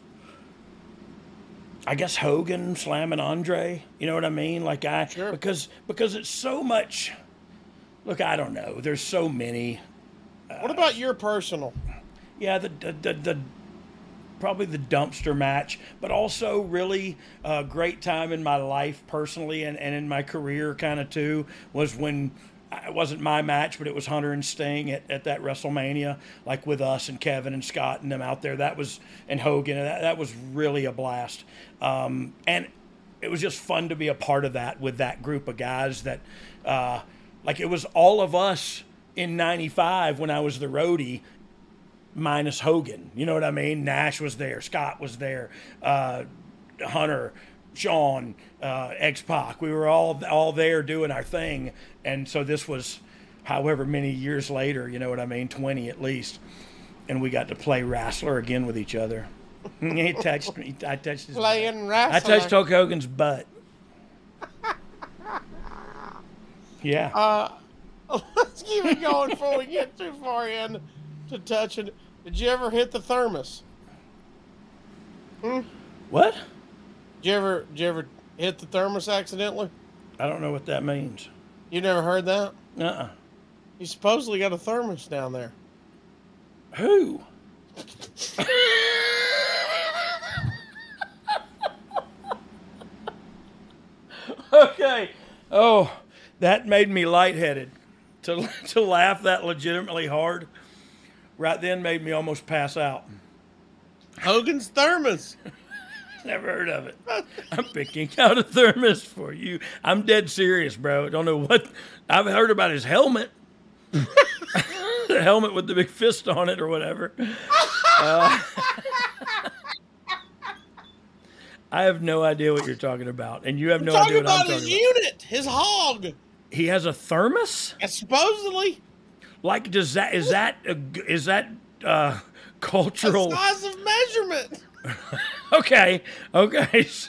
I guess, Hogan slamming Andre. You know what I mean? Sure. Because it's so much. Look, I don't know. There's so many. What about your personal? Yeah, the probably the dumpster match, but also really a great time in my life personally and in my career kind of too was when it wasn't my match, but it was Hunter and Sting at that WrestleMania, like with us and Kevin and Scott and them out there. That was, and Hogan, and that was really a blast. And it was just fun to be a part of that with that group of guys that, like it was all of us in 95 when I was the roadie, minus Hogan. You know what I mean? Nash was there. Scott was there. Hunter, Shawn, X-Pac. We were all there doing our thing. And so this was however many years later, you know what I mean? 20 at least. And we got to play wrestler again with each other. He touched me. I touched his Playing butt. wrestler. I touched Hulk Hogan's butt. Yeah. Let's keep it going before we get too far in to touching. Did you ever hit the thermos? What? Did you ever hit the thermos accidentally? I don't know what that means. You never heard that? Uh-uh. You supposedly got a thermos down there. Who? Okay. Oh, that made me lightheaded. To laugh that legitimately hard right then made me almost pass out. Hogan's thermos. Never heard of it. I'm picking out a thermos for you. I'm dead serious, bro. Don't know what. I've heard about his helmet. The helmet with the big fist on it or whatever. I have no idea what you're talking about. And you have no idea what I'm talking about. His unit, his hog. He has a thermos? Supposedly. Like, is that cultural? The size of measurement. Okay. So...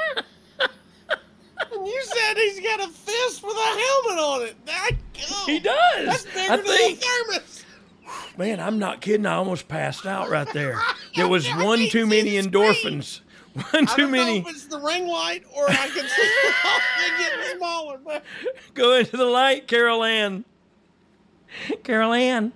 And you said he's got a fist with a helmet on it. He does. That's bigger than a thermos. Man, I'm not kidding. I almost passed out right there. There was one too many endorphins. One too many. I don't know if it's the ring light or I can see it getting smaller. But... Go into the light, Carol Ann. Carol Ann.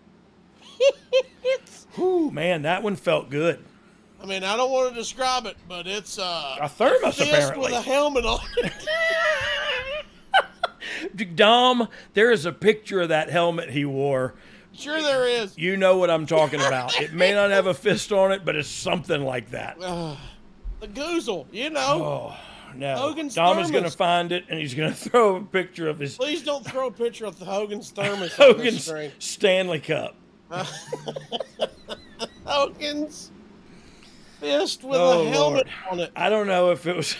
Whew, man, that one felt good. I mean, I don't want to describe it, but it's a thermos apparently with a helmet on it. Dom, there is a picture of that helmet he wore. Sure there is. You know what I'm talking about. It may not have a fist on it, but it's something like that. The Goozle, you know. Oh, no. Hogan's Tom is going to thermos. find it, and he's going to throw a picture of his Please don't throw a picture of the Hogan's thermos on the Hogan's screen. Stanley Cup. Hogan's fist with a helmet on it. I don't know if it was.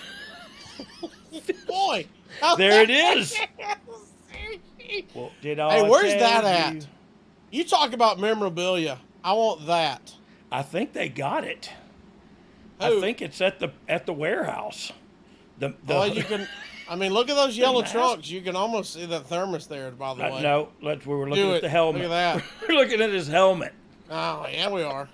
Boy. There it is. Well, did I Hey, where's tell that you? at? You talk about memorabilia. I want that. I think they got it. Who? I think it's at the warehouse. Well, you can. I mean, look at those yellow mask. trunks. You can almost see the thermos there. By the way. No, we were looking Do at it. the helmet. Look at that. We're looking at his helmet. Oh yeah, we are.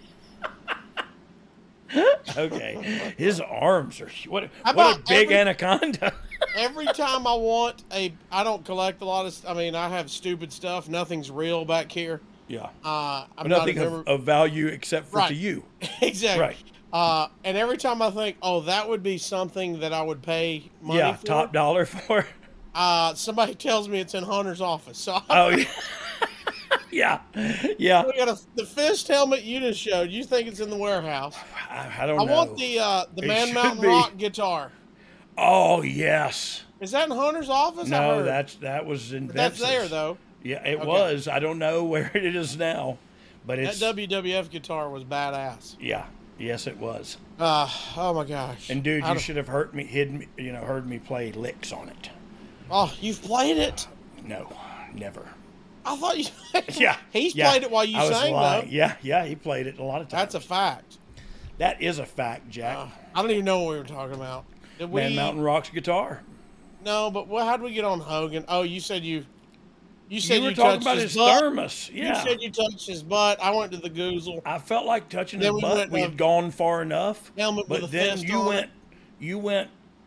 Okay, his arms are what How a about big anaconda. Every time I want I don't collect a lot of. I mean, I have stupid stuff. Nothing's real back here. Yeah. I'm Nothing not of value except for to you. Exactly. Right. And every time I think, oh, that would be something that I would pay money for. Top dollar for. Somebody tells me it's in Hunter's office. So yeah. Yeah. We got the fist helmet you just showed. You think it's in the warehouse? I don't know. I want the Man should Mountain be. Rock guitar. Oh yes. Is that in Hunter's office? I No, heard. that was in. But that's Bets's. there though. Yeah, it Okay. was. I don't know where it is now, but it's. That WWF guitar was badass. Yeah. Yes, it was. Oh my gosh. And dude, you should have heard me play licks on it. Oh, you've played it? No, never. I thought you. Yeah. He's yeah. played it while you I was sang lying. though. Yeah, he played it a lot of times. That's a fact. That is a fact, Jack. I don't even know what we were talking about. Did we? Man Mountain Rock's guitar. No, but how did we get on Hogan? Oh, you said you said You were you talking touched about his his butt. thermos. Yeah. You said you touched his butt. I went to the goozle. I felt like touching Then his we butt. went We had gone far enough. Helmet with But a then fist you on went. it. You went.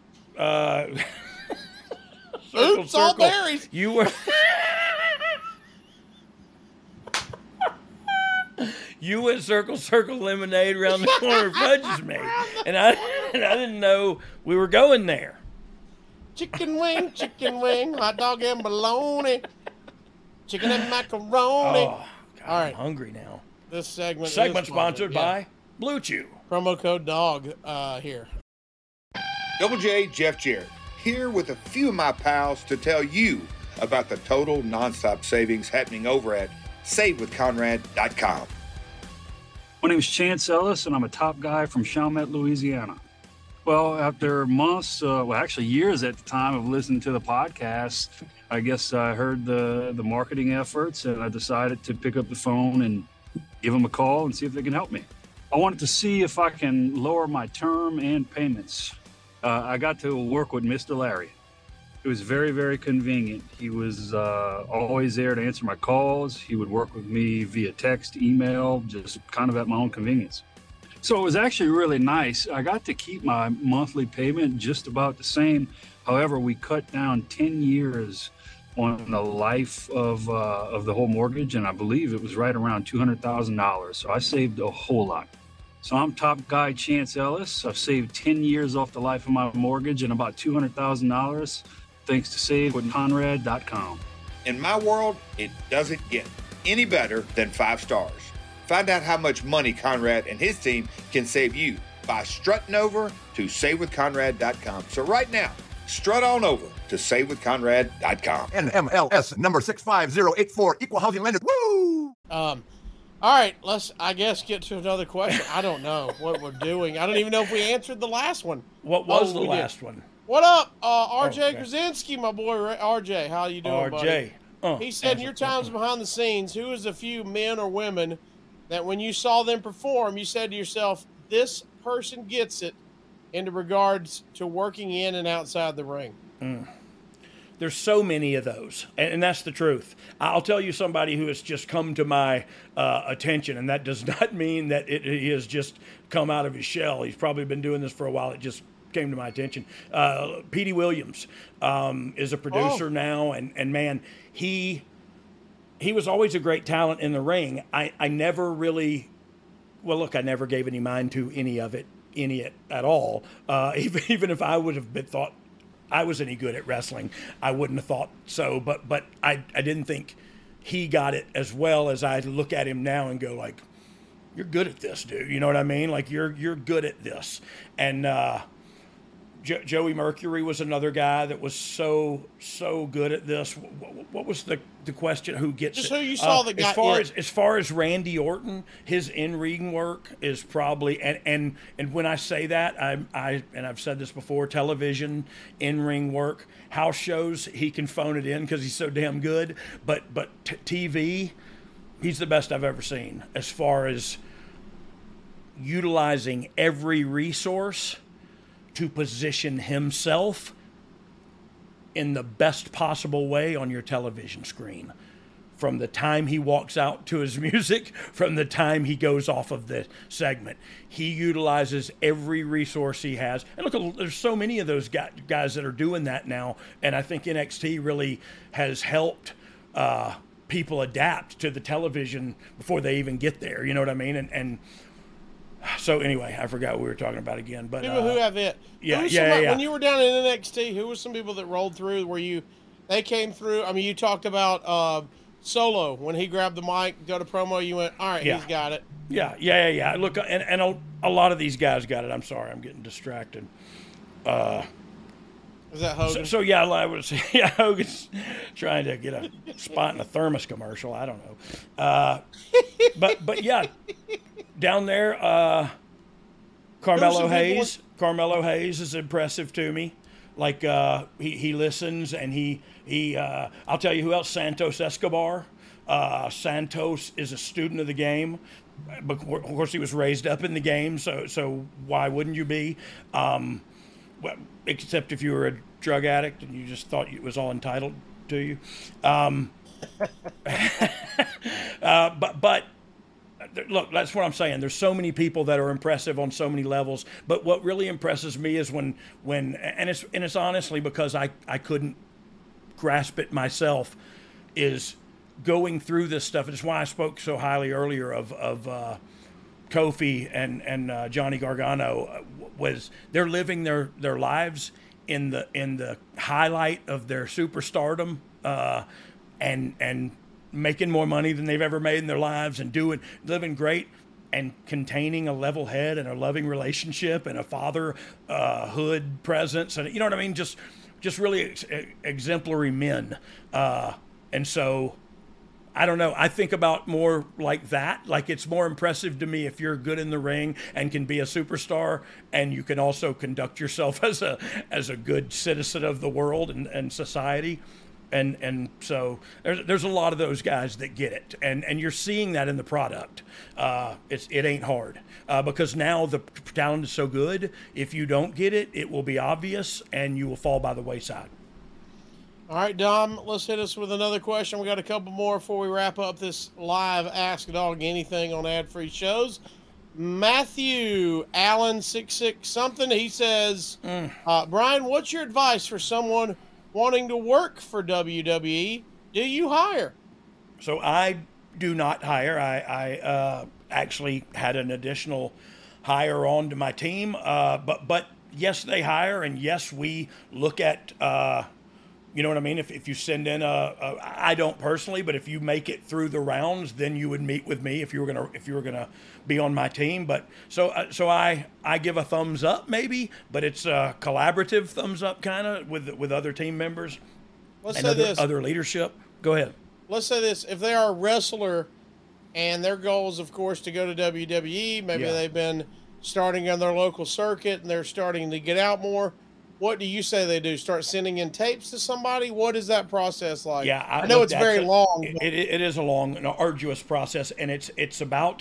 Oops, all berries. You were. You went circle lemonade around the corner fudges me, and I didn't know we were going there. Chicken wing, hot dog and bologna, chicken and macaroni. Oh, God, all right, I'm hungry now. This segment is sponsored by Blue Chew. Promo code DOG here. Double J, Jeff Jarrett, here with a few of my pals to tell you about the total nonstop savings happening over at SaveWithConrad.com. My name is Chance Ellis, and I'm a top guy from Chalmette, Louisiana. Well, after months, actually years at the time of listening to the podcast, I guess I heard the marketing efforts, and I decided to pick up the phone and give them a call and see if they can help me. I wanted to see if I can lower my term and payments. I got to work with Mr. Larry. It was very, very convenient. He was always there to answer my calls. He would work with me via text, email, just kind of at my own convenience. So it was actually really nice. I got to keep my monthly payment just about the same. However, we cut down 10 years on the life of the whole mortgage, and I believe it was right around $200,000. So I saved a whole lot. So I'm top guy Chance Ellis. I've saved 10 years off the life of my mortgage and about $200,000 thanks to SaveWithConrad.com. In my world, it doesn't get any better than 5 stars. Find out how much money Conrad and his team can save you by strutting over to SaveWithConrad.com. So right now, strut on over to SaveWithConrad.com. NMLS number 65084, Equal Housing Lender. Woo! All right, let's, I guess, get to another question. I don't know what we're doing. I don't even know if we answered the last one. What was the last one? What up, RJ Krasinski, my boy RJ? How you doing, RJ. buddy? He said, in your times behind the scenes, who is a few men or women that when you saw them perform, you said to yourself, this person gets it in regards to working in and outside the ring? There's so many of those, and that's the truth. I'll tell you somebody who has just come to my attention, and that does not mean that he has just come out of his shell. He's probably been doing this for a while. It just came to my attention. Petey Williams is a producer now, and man, he was always a great talent in the ring. I never really, well, look, I never gave any mind to any of it at all. Even if I would have been thought I was any good at wrestling, I wouldn't have thought so. But I didn't think he got it as well as I look at him now and go like, you're good at this, dude. You know what I mean? Like you're good at this. And Joey Mercury was another guy that was so good at this. What was the question? Who gets just it? who you saw that got as far as Randy Orton, his in-ring work is probably and when I say that, I've said this before, television in-ring work, house shows, he can phone it in because he's so damn good. But TV, he's the best I've ever seen as far as utilizing every resource to position himself in the best possible way on your television screen. From the time he walks out to his music, from the time he goes off of the segment, he utilizes every resource he has. And look, there's so many of those guys that are doing that now, and I think NXT really has helped people adapt to the television before they even get there. You know what I mean? And so anyway, I forgot what we were talking about again. But people who have it. Yeah. When you were down in NXT, who was some people that rolled through? They came through? I mean, you talked about Solo when he grabbed the mic, go to promo. You went, all right, he's got it. Yeah. Look, and a lot of these guys got it. I'm sorry, I'm getting distracted. Is that Hogan? So I was Hogan's trying to get a spot in a thermos commercial. I don't know. But yeah, down there, Carmelo Hayes. Carmelo Hayes is impressive to me. Like he listens and he I'll tell you who else. Santos Escobar. Santos is a student of the game. But of course, he was raised up in the game, so why wouldn't you be? Well, except if you were a drug addict and you just thought it was all entitled to you. But look, that's what I'm saying. There's so many people that are impressive on so many levels. But what really impresses me is when it's honestly because I couldn't grasp it myself, is going through this stuff. It's why I spoke so highly earlier of Kofi and Johnny Gargano. Was they're living their lives in the highlight of their superstardom, and making more money than they've ever made in their lives, and living great, and containing a level head and a loving relationship and a fatherhood presence, and you know what I mean, just really exemplary men, and so. I don't know. I think about more like that. Like it's more impressive to me if you're good in the ring and can be a superstar, and you can also conduct yourself as a good citizen of the world and society. And so there's a lot of those guys that get it, and you're seeing that in the product. It ain't hard because now the talent is so good. If you don't get it, it will be obvious, and you will fall by the wayside. All right, Dom, let's hit us with another question. We got a couple more before we wrap up this live Ask a Dog Anything on ad-free shows. Matthew Allen 66 something. He says, Brian, what's your advice for someone wanting to work for WWE? Do you hire? So I do not hire. I actually had an additional hire on to my team. But yes, they hire, and yes, we look at. You know what I mean? If you send in I don't personally, but if you make it through the rounds, then you would meet with me if you were gonna be on my team. But so I give a thumbs up maybe, but it's a collaborative thumbs up kind of with other team members. Let's say this. Other leadership. Go ahead. Let's say this: if they are a wrestler, and their goal is, of course, to go to WWE, maybe they've been starting on their local circuit and they're starting to get out more. What do you say they do? Start sending in tapes to somebody? What is that process like? Yeah, I know it's very long. It is a long and arduous process, and it's about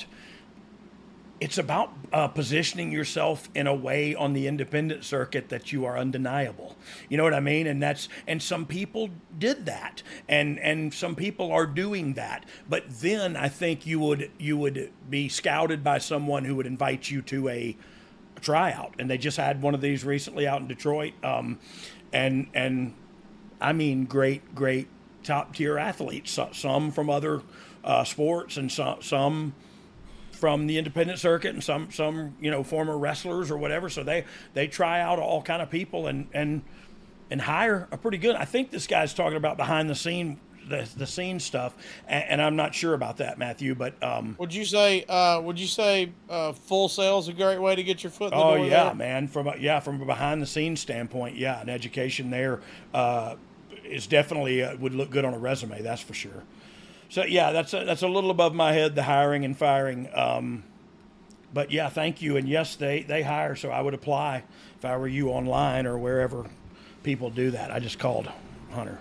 positioning yourself in a way on the independent circuit that you are undeniable. You know what I mean? And some people did that, and some people are doing that. But then I think you would be scouted by someone who would invite you to a tryout, and they just had one of these recently out in Detroit, and I mean great top tier athletes, some from other sports, and some from the independent circuit, and some former wrestlers or whatever. So they try out all kind of people and hire a pretty good. I think this guy's talking about behind the scenes the scene stuff, and I'm not sure about that, Matthew. But would you say Full Sail is a great way to get your foot in the door? Oh yeah, there? man. From a behind the scenes standpoint, yeah, an education there is definitely would look good on a resume. That's for sure. So yeah, that's a little above my head, the hiring and firing. But yeah, thank you. And yes, they hire, so I would apply if I were you online or wherever people do that. I just called Hunter.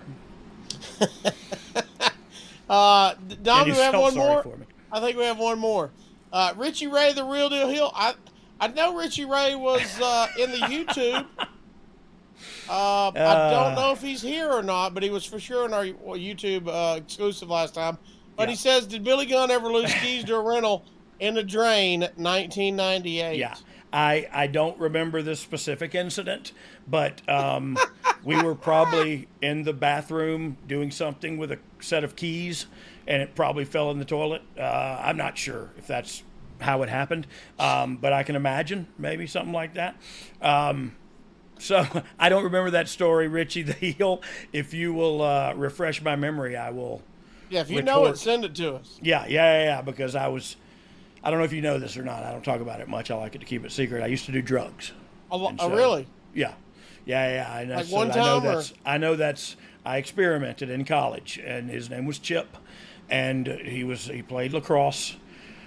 Don, we have one more. I think we have one more. Richie Ray, the Real Deal Hill. I know Richie Ray was in the YouTube. I don't know if he's here or not, but he was for sure in our YouTube exclusive last time. But he says, did Billy Gunn ever lose keys to a rental in a drain, 1998? Yeah. I don't remember this specific incident, but we were probably in the bathroom doing something with a set of keys, and it probably fell in the toilet. I'm not sure if that's how it happened, but I can imagine maybe something like that. So I don't remember that story, Richie the Heel. If you will refresh my memory, I will. Yeah, if you know it, send it to us. Yeah, because I don't know if you know this or not. I don't talk about it much. I like it to keep it secret. I used to do drugs. Really? Yeah. I know. Like one time, I experimented in college, and his name was Chip, and he played lacrosse.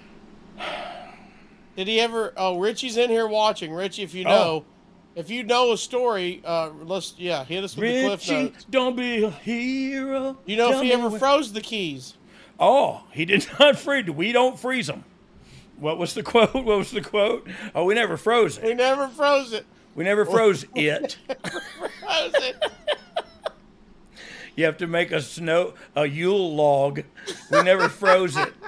Did he ever? Oh, Richie's in here watching. Richie, if you know a story, hit us with the cliff notes. Don't be a hero. You know if he ever froze the keys? Oh, he did not freeze. We don't freeze them. What was the quote? Oh, we never froze it. We never froze it. We never froze it. Froze it. You have to make a Yule log. We never froze it.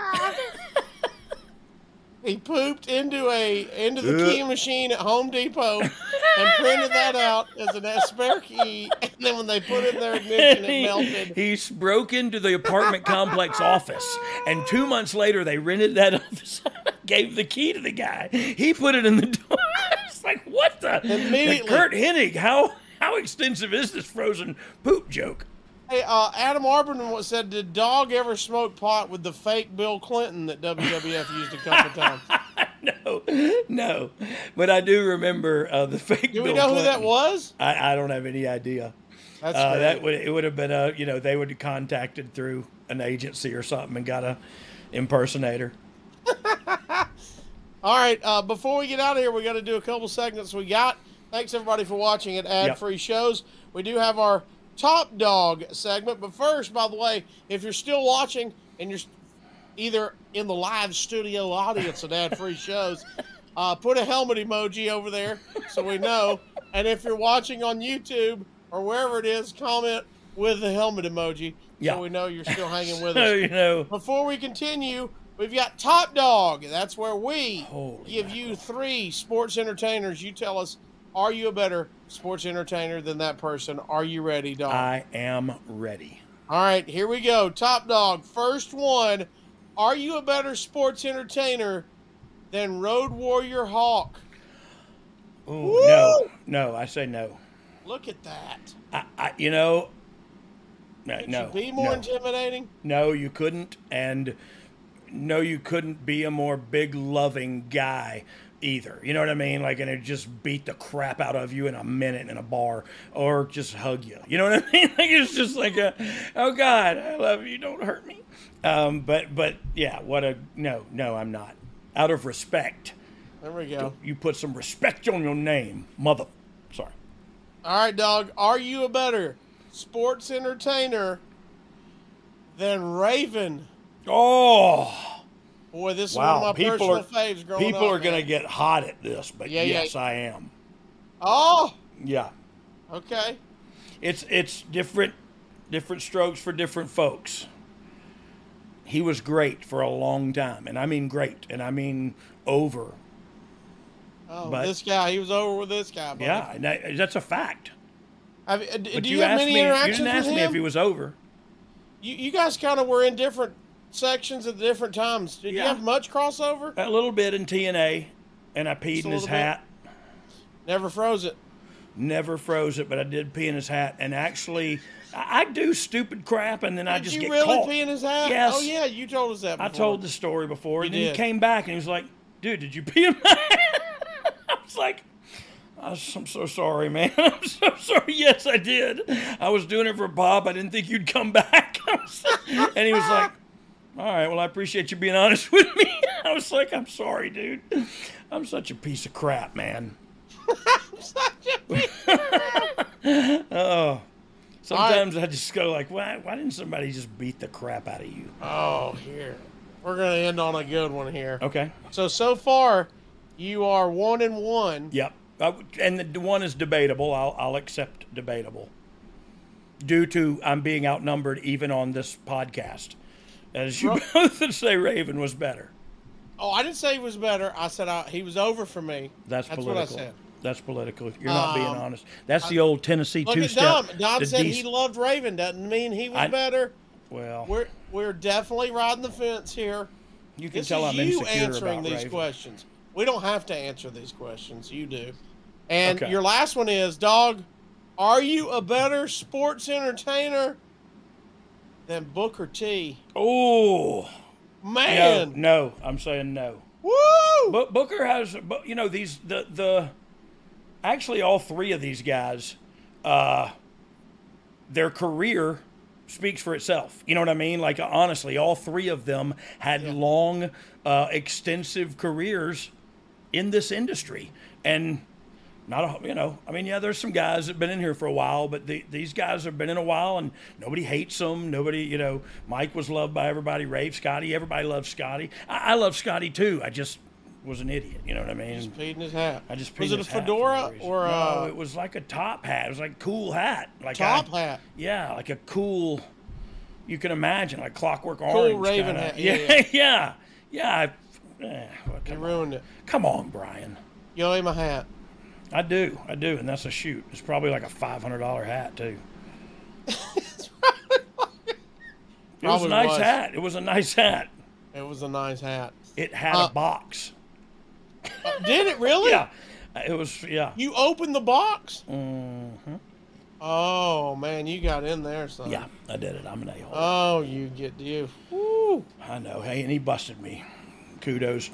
He pooped into the key machine at Home Depot and printed that out as a spare key. And then when they put it in their ignition, it melted. He broke into the apartment complex office, and 2 months later, they rented that office, gave the key to the guy. He put it in the door. It's like, what the? Immediately. Kurt Hennig, how extensive is this frozen poop joke? Hey, Adam Arberman said, did Dog ever smoke pot with the fake Bill Clinton that WWF used a couple times? No. But I do remember the fake Bill Clinton. Do we know who that was? I don't have any idea. That's it would have been they would have contacted through an agency or something and got a impersonator. All right, before we get out of here, we got to do a couple segments Thanks, everybody, for watching at Ad-Free Shows. We do have our Top Dog segment. But first, by the way, if you're still watching and you're either in the live studio audience at Ad-Free Shows, put a helmet emoji over there so we know. And if you're watching on YouTube or wherever it is, comment with the helmet emoji so we know you're still hanging with us. Before we continue, we've got Top Dog. That's where we give you 3 sports entertainers. You tell us, are you a better sports entertainer than that person? Are you ready, Dog? I am ready. All right, here we go. Top Dog, first one. Are you a better sports entertainer than Road Warrior Hawk? Ooh, no, I say no. Look at that. Could you be more intimidating? No, you couldn't. And no, you couldn't be a more big, loving guy either. You know what I mean? Like, and it just beat the crap out of you in a minute in a bar or just hug you. You know what I mean? Like, it's just like oh God, I love you. Don't hurt me. But yeah, no, I'm not. Out of respect. There we go. You put some respect on your name, Sorry. All right, Dog. Are you a better sports entertainer than Raven? Oh. Boy, this is one of my personal faves growing up. People are going to get hot at this, but yes, I am. Oh. Yeah. Okay. It's different strokes for different folks. He was great for a long time, and I mean great, and I mean over. Oh, this guy, he was over with this guy, buddy. Yeah, that's a fact. Do you have many interactions with him? You didn't ask me if he was over. You guys kind of were in different sections at different times. Did you have much crossover? A little bit in TNA, and I peed in his hat. Never froze it. never froze it, but I did pee in his hat. And actually, I do stupid crap, and then I just get caught. Did you really caught. pee in his hat? Yes. Oh, yeah, you told us that before. I told the story before, and then did. he came back, and he was like, dude, did you pee in my hat? I was like, I'm so sorry, man. I'm so sorry. Yes, I did. I was doing it for Bob. I didn't think you'd come back. And he was like, all right, well, I appreciate you being honest with me. I was like, I'm sorry, dude. I'm such a piece of crap, man. I'm such a piece of crap. Oh. Sometimes I just go like, why didn't somebody just beat the crap out of you? Oh, here. We're going to end on a good one here. Okay. So far, you are 1-1. Yep. And the one is debatable. I'll accept debatable. Due to I'm being outnumbered even on this podcast. As you both say Raven was better. Oh, I didn't say he was better. I said he was over for me. That's political. What I said. That's political. You're not being honest. That's the old Tennessee two-step. Look at Dom. Dom said he loved Raven. Doesn't mean he was better. Well. We're definitely riding the fence here. You can tell I'm insecure answering about these Raven. questions. We don't have to answer these questions. You do. And Okay. your last one is, dog, are you a better sports entertainer than Booker T? Oh. Man. No, I'm saying no. Woo! But Booker has, you know, actually all three of these guys, their career speaks for itself. You know what I mean? Like, honestly, all three of them had long, extensive careers in this industry. And there's some guys that have been in here for a while, but these guys have been in a while, and nobody hates them. Nobody, Mike was loved by everybody. Rave, Scotty, everybody loves Scotty. I love Scotty too. I just was an idiot. You know what I mean? Just peed in his hat. I just peed Was in it a his hat fedora or no, it was like a top hat. It was like a cool hat. Like top hat? Yeah, like a cool. You can imagine like Clockwork Cool Orange. Raven kinda. hat. Yeah. You ruined it. Come on, Brian. You owe him a hat. I do, and that's a shoot. It's probably like a $500 hat too. It was a nice hat. It was a nice hat. It was a nice hat. It had a box. Did it really? Yeah. It was, yeah. You opened the box? Mm-hmm. Oh, man, you got in there, son. Yeah, I did it. I'm an a-hole. Oh, you. Woo. I know. Hey, and he busted me. Kudos.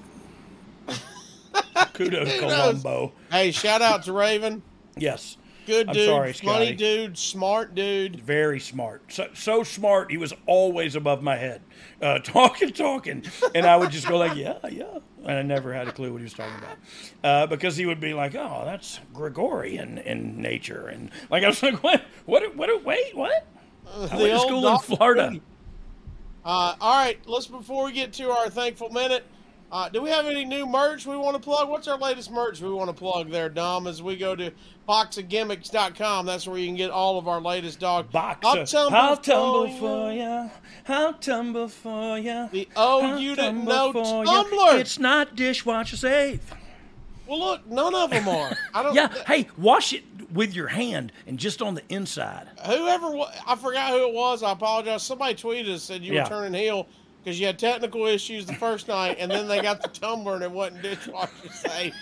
Kudos, Columbo. Hey, shout out to Raven. Yes. Good dude. I'm sorry, Scotty. Funny dude. Smart dude. Very smart. So smart, he was always above my head. Talking. And I would just go like, yeah. And I never had a clue what he was talking about. Because he would be like, oh, that's Gregorian in nature. And like, I was like, what? Wait, what? I went to school in Florida. All right, before we get to our thankful minute, do we have any new merch we want to plug? What's our latest merch we want to plug there, Dom, as we go to boxofgimmicks.com? That's where you can get all of our latest dog. I'll tumble for ya. I'll tumble for ya. The you didn't know tumbler. It's not dishwasher safe. Well, look, none of them are. Hey, wash it with your hand and just on the inside. I forgot who it was. I apologize. Somebody tweeted us, said you were turning heel because you had technical issues the first night, and then they got the tumbler and it wasn't dishwasher safe.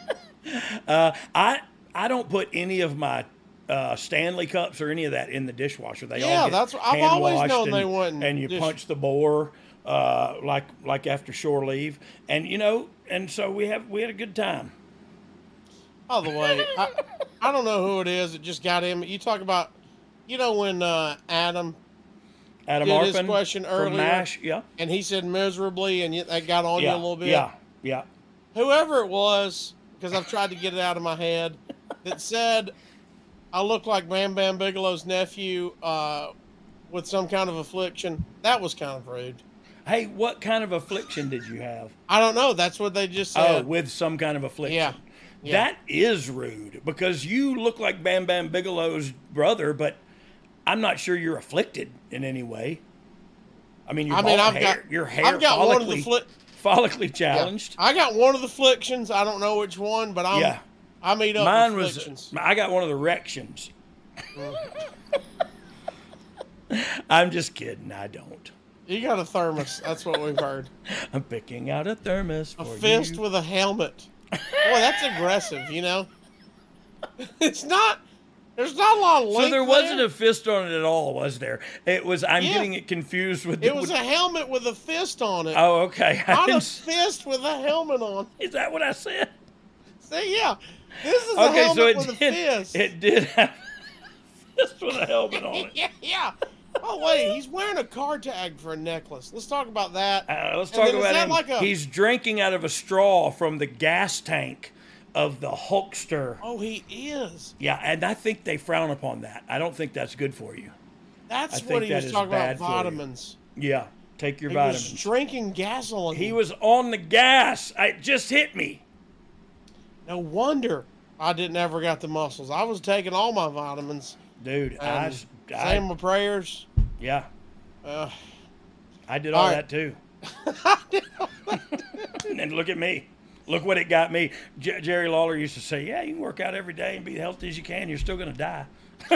I don't put any of my Stanley cups or any of that in the dishwasher. They all get I've always known they wouldn't. And you punch the bore like after shore leave, and and so we had a good time. By the way, I don't know who it is. It just got him. You talk about, when Adam did Arpin his question earlier, from MASH, yeah, and he said miserably, and that got on you a little bit. Yeah. Whoever it was, because I've tried to get it out of my head, that said I look like Bam Bam Bigelow's nephew with some kind of affliction. That was kind of rude. Hey, what kind of affliction did you have? I don't know. That's what they just said. Oh, with some kind of affliction. Yeah. That is rude because you look like Bam Bam Bigelow's brother, but I'm not sure you're afflicted in any way. I mean, your hair I've got one of the follically challenged. Yeah. I got one of the afflictions. I don't know which one, but I'm eat up Mine with afflictions. I got one of the erections. I'm just kidding. I don't. You got a thermos. That's what we've heard. I'm picking out a thermos for a fist you. with a helmet. Boy, that's aggressive, It's not. There's not a lot of length. So there wasn't a fist on it at all, was there? It was. I'm getting it confused with. It was a helmet with a fist on it. Oh, okay. Not a fist with a helmet on. Is that what I said? See, yeah. This is a helmet with a fist. It did have a fist with a helmet on it. Yeah. Oh wait, he's wearing a car tag for a necklace. Let's talk about that. Let's talk about him. He's drinking out of a straw from the gas tank of the Hulkster. Oh, he is. Yeah, and I think they frown upon that. I don't think that's good for you. That's what he was talking about, vitamins. Yeah, take your vitamins. He was drinking gasoline. He was on the gas. It just hit me. No wonder I didn't ever got the muscles. I was taking all my vitamins. Dude, saying my prayers. Yeah. I did all that too. And look at me. Look what it got me. Jerry Lawler used to say, yeah, you can work out every day and be healthy as you can. You're still going to die.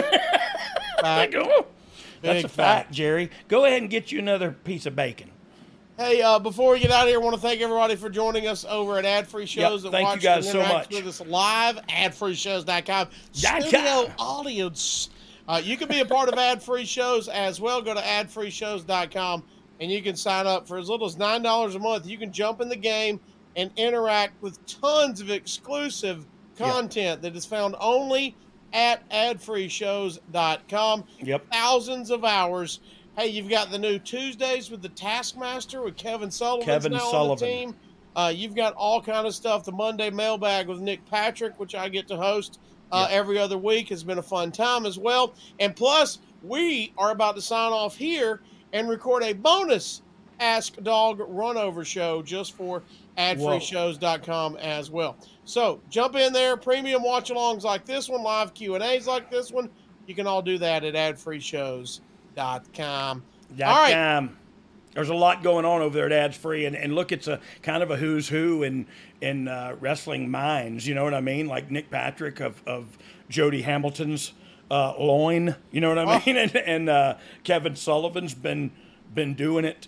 Like, oh, that's a fact, Jerry. Go ahead and get you another piece of bacon. Hey, before we get out of here, I want to thank everybody for joining us over at Ad Free Shows. Thank you guys so much. With us live, adfreeshows.com. Studio audience. You can be a part of Ad Free Shows as well. Go to adfreeshows.com and you can sign up for as little as $9 a month. You can jump in the game and interact with tons of exclusive content that is found only at adfreeshows.com. Yep. Thousands of hours. Hey, you've got the new Tuesdays with the Taskmaster with Kevin Sullivan on the team. You've got all kind of stuff. The Monday Mailbag with Nick Patrick, which I get to host every other week, has been a fun time as well. And plus, we are about to sign off here and record a bonus Ask Dog Runover show just for adfreeshows.com as well. So jump in there, premium watch-alongs like this one, live Q&As like this one. You can all do that at adfreeshows.com. All right. There's a lot going on over there at Ads Free, and look, it's a kind of a who's who in wrestling minds. You know what I mean? Like Nick Patrick of Jody Hamilton's loin. You know what I mean? And Kevin Sullivan's been doing it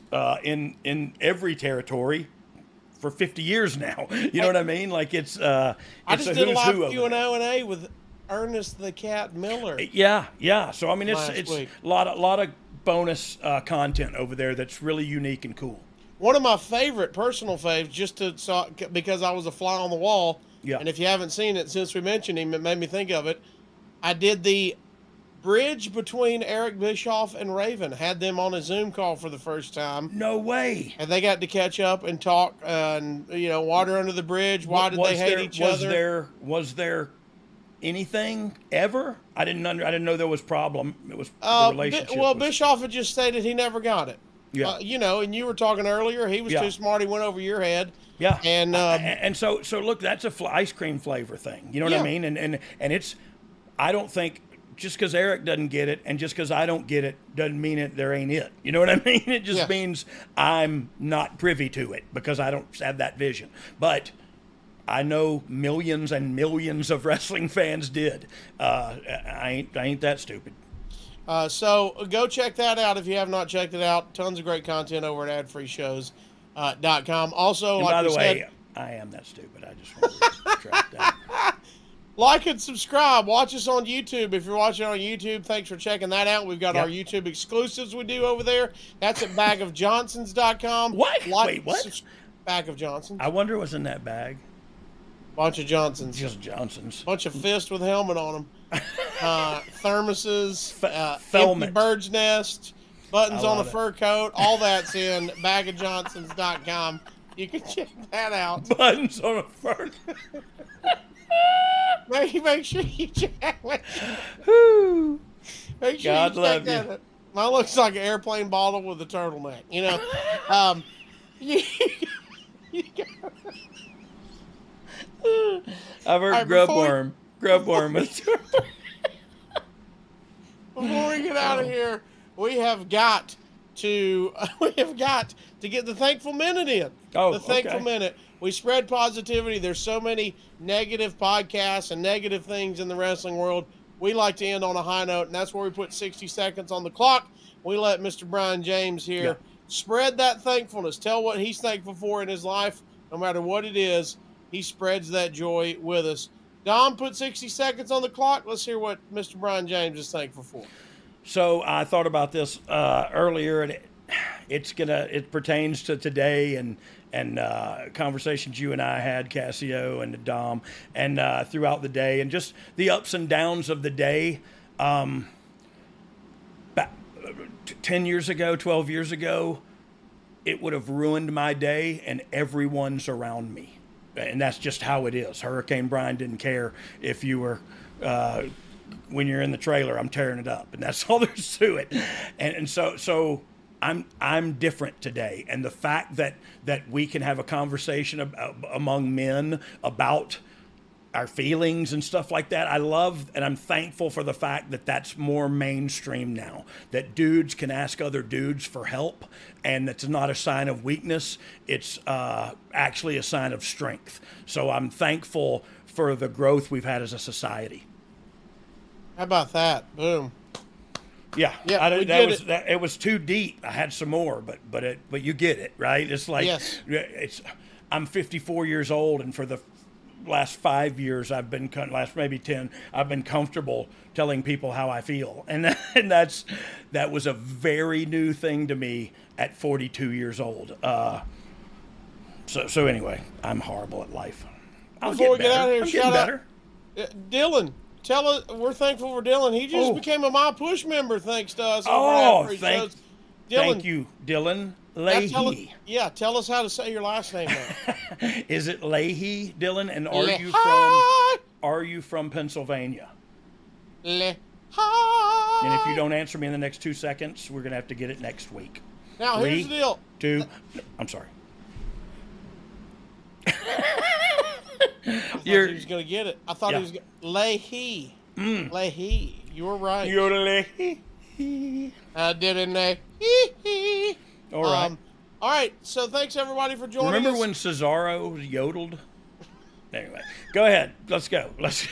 in every territory for 50 years now. You know what I mean? Like it's I just did a live Q&A with Ernest the Cat Miller. Yeah. So I mean, it's week. a lot of bonus content over there that's really unique and cool. One of my favorite personal faves, because I was a fly on the wall. Yeah. And if you haven't seen it since we mentioned him, it made me think of it. I did the bridge between Eric Bischoff and Raven. Had them on a Zoom call for the first time. No way. And they got to catch up and talk and water under the bridge. Why did they hate each other? Was there anything ever? I didn't know there was problem. It was the relationship. Bischoff had just stated he never got it. Yeah. And you were talking earlier. He was too smart. He went over your head. Yeah. And so look, that's a ice cream flavor thing. You know what I mean? And it's, I don't think, just because Eric doesn't get it and just because I don't get it doesn't mean there ain't it. You know what I mean? It just means I'm not privy to it because I don't have that vision. But I know millions and millions of wrestling fans did. I ain't that stupid. So go check that out if you have not checked it out. Tons of great content over at adfreeshows.com. Also, and like by the way, said, I am that stupid. I just want to track that. Like and subscribe. Watch us on YouTube. If you're watching on YouTube, thanks for checking that out. We've got our YouTube exclusives we do over there. That's at bagofjohnsons.com. What? Wait, what? Bag of Johnsons. I wonder what's in that bag. Bunch of Johnsons. Just Johnsons. Bunch of fists with helmet on them. Thermoses. Felmet. Empty bird's nest. Buttons on a fur coat. All that's in bagofjohnsons.com. You can check that out. Buttons on a fur coat. Make sure you check it. Make sure God you love check you. that. Mine looks like an airplane bottle with a turtleneck. I've heard grubworm. Grubworm with turtle. Before we get out of here, we have got to get the Thankful Minute in. Oh, the Thankful Minute. We spread positivity. There's so many negative podcasts and negative things in the wrestling world. We like to end on a high note, and that's where we put 60 seconds on the clock. We let Mr. Brian James here spread that thankfulness. Tell what he's thankful for in his life. No matter what it is, he spreads that joy with us. Dom, put 60 seconds on the clock. Let's hear what Mr. Brian James is thankful for. So I thought about this earlier, and it pertains to today and conversations you and I had, Cassio and Dom, and throughout the day, and just the ups and downs of the day. 10 years ago, 12 years ago, it would have ruined my day and everyone's around me. And that's just how it is. Hurricane Brian didn't care if you were, when you're in the trailer, I'm tearing it up. And that's all there's to it. And so I'm different today. And the fact that we can have a conversation among men about our feelings and stuff like that, I love, and I'm thankful for the fact that that's more mainstream now, that dudes can ask other dudes for help, and it's not a sign of weakness, it's actually a sign of strength. So I'm thankful for the growth we've had as a society. How about that? Boom. Yeah, it was too deep. I had some more, but you get it, right? It's like, I'm 54 years old, and for the last 5 years, last maybe 10, I've been comfortable telling people how I feel. And that was a very new thing to me at 42 years old. So anyway, I'm horrible at life. Before we get out of here, shout out Dylan. Tell us, we're thankful for Dylan. He just became a My Push member thanks to us. Thank you, Dylan Leahy. Tell us how to say your last name now. Is it Leahy, Dylan? And are you from Pennsylvania? And if you don't answer me in the next 2 seconds, we're gonna have to get it next week. Now here's the deal. I'm sorry. I thought he was gonna get it. I thought he was Leahy. Leahy. You were right. You're Leahy. I didn't know. All right. All right. So thanks everybody for joining us. Remember when Cesaro yodeled? Anyway, go ahead. Let's go. This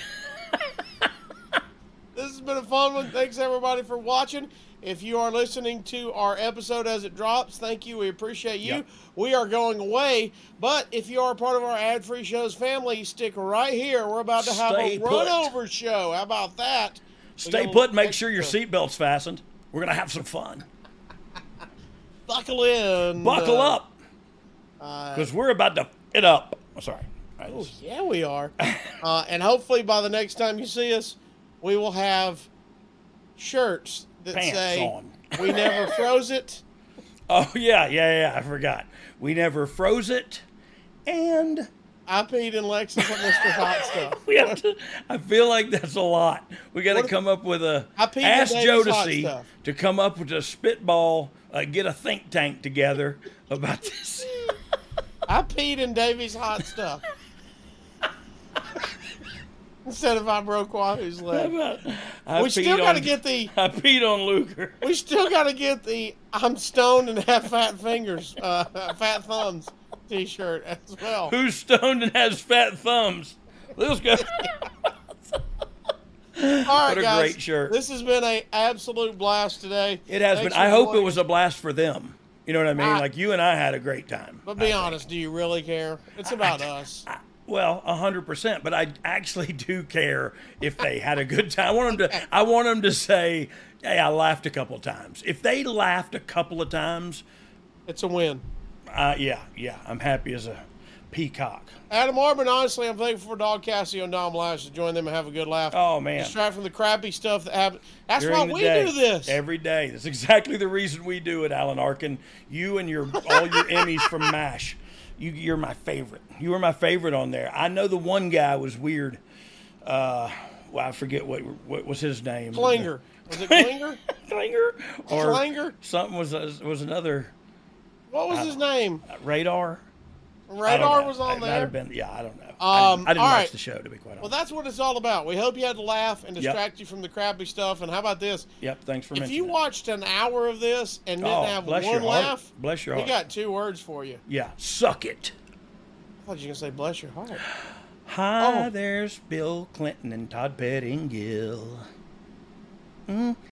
has been a fun one. Thanks everybody for watching. If you are listening to our episode as it drops, thank you. We appreciate you. Yep. We are going away, but if you are a part of our ad-free shows family, stick right here. We're about to have a run-over show. How about that? Stay put. Make sure your seatbelt's fastened. We're going to have some fun. Buckle in. Buckle up. Because we're about to it up. I'm sorry. Oh, yeah, we are. And hopefully by the next time you see us, we will have shirts that say, we never froze it. Oh, yeah. I forgot. We never froze it. And I peed in Lexus at Mr. Hot Stuff. We have to, I feel like that's a lot. We got to come up with ask Jodeci to come up with a spitball, get a think tank together about this. I peed in Davy's Hot Stuff. Instead of I broke Wahoo's leg. We still got to get the... I peed on Luger. We still got to get the I'm stoned and have fat fingers, fat thumbs t-shirt as well. Who's stoned and has fat thumbs? Let's go. All right, what a guys, great shirt. This has been an absolute blast today. It has been. I hope it was a blast for them. You know what I mean? Like you and I had a great time. But be honest, do you really care? It's about us. Well, 100%, but I actually do care if they had a good time. I want them to say, hey, I laughed a couple of times. If they laughed a couple of times, it's a win. Yeah, I'm happy as a peacock. Adam Arbin, honestly, I'm thankful for Dog Cassio and Dom Lash to join them and have a good laugh. Oh, man. Distract from the crappy stuff that happens. That's why we do this. Every day. That's exactly the reason we do it, Alan Arkin. You and all your Emmys from MASH. You're my favorite. You were my favorite on there. I know the one guy was weird. Well, I forget what was his name. Klinger. Was it Klinger? Klinger? Or Klinger? Something was another. What was his name? Radar. Radar was on there. Might have been. Yeah, I don't know. I didn't watch the show, to be quite honest. Well, that's what it's all about. We hope you had to laugh and distract you from the crappy stuff. And how about this? Yep, thanks for mentioning it. If you watched an hour of this and didn't have one laugh, bless your heart. We got 2 words for you. Yeah, suck it. I thought you were going to say bless your heart. Hi, there's Bill Clinton and Todd Pettingill.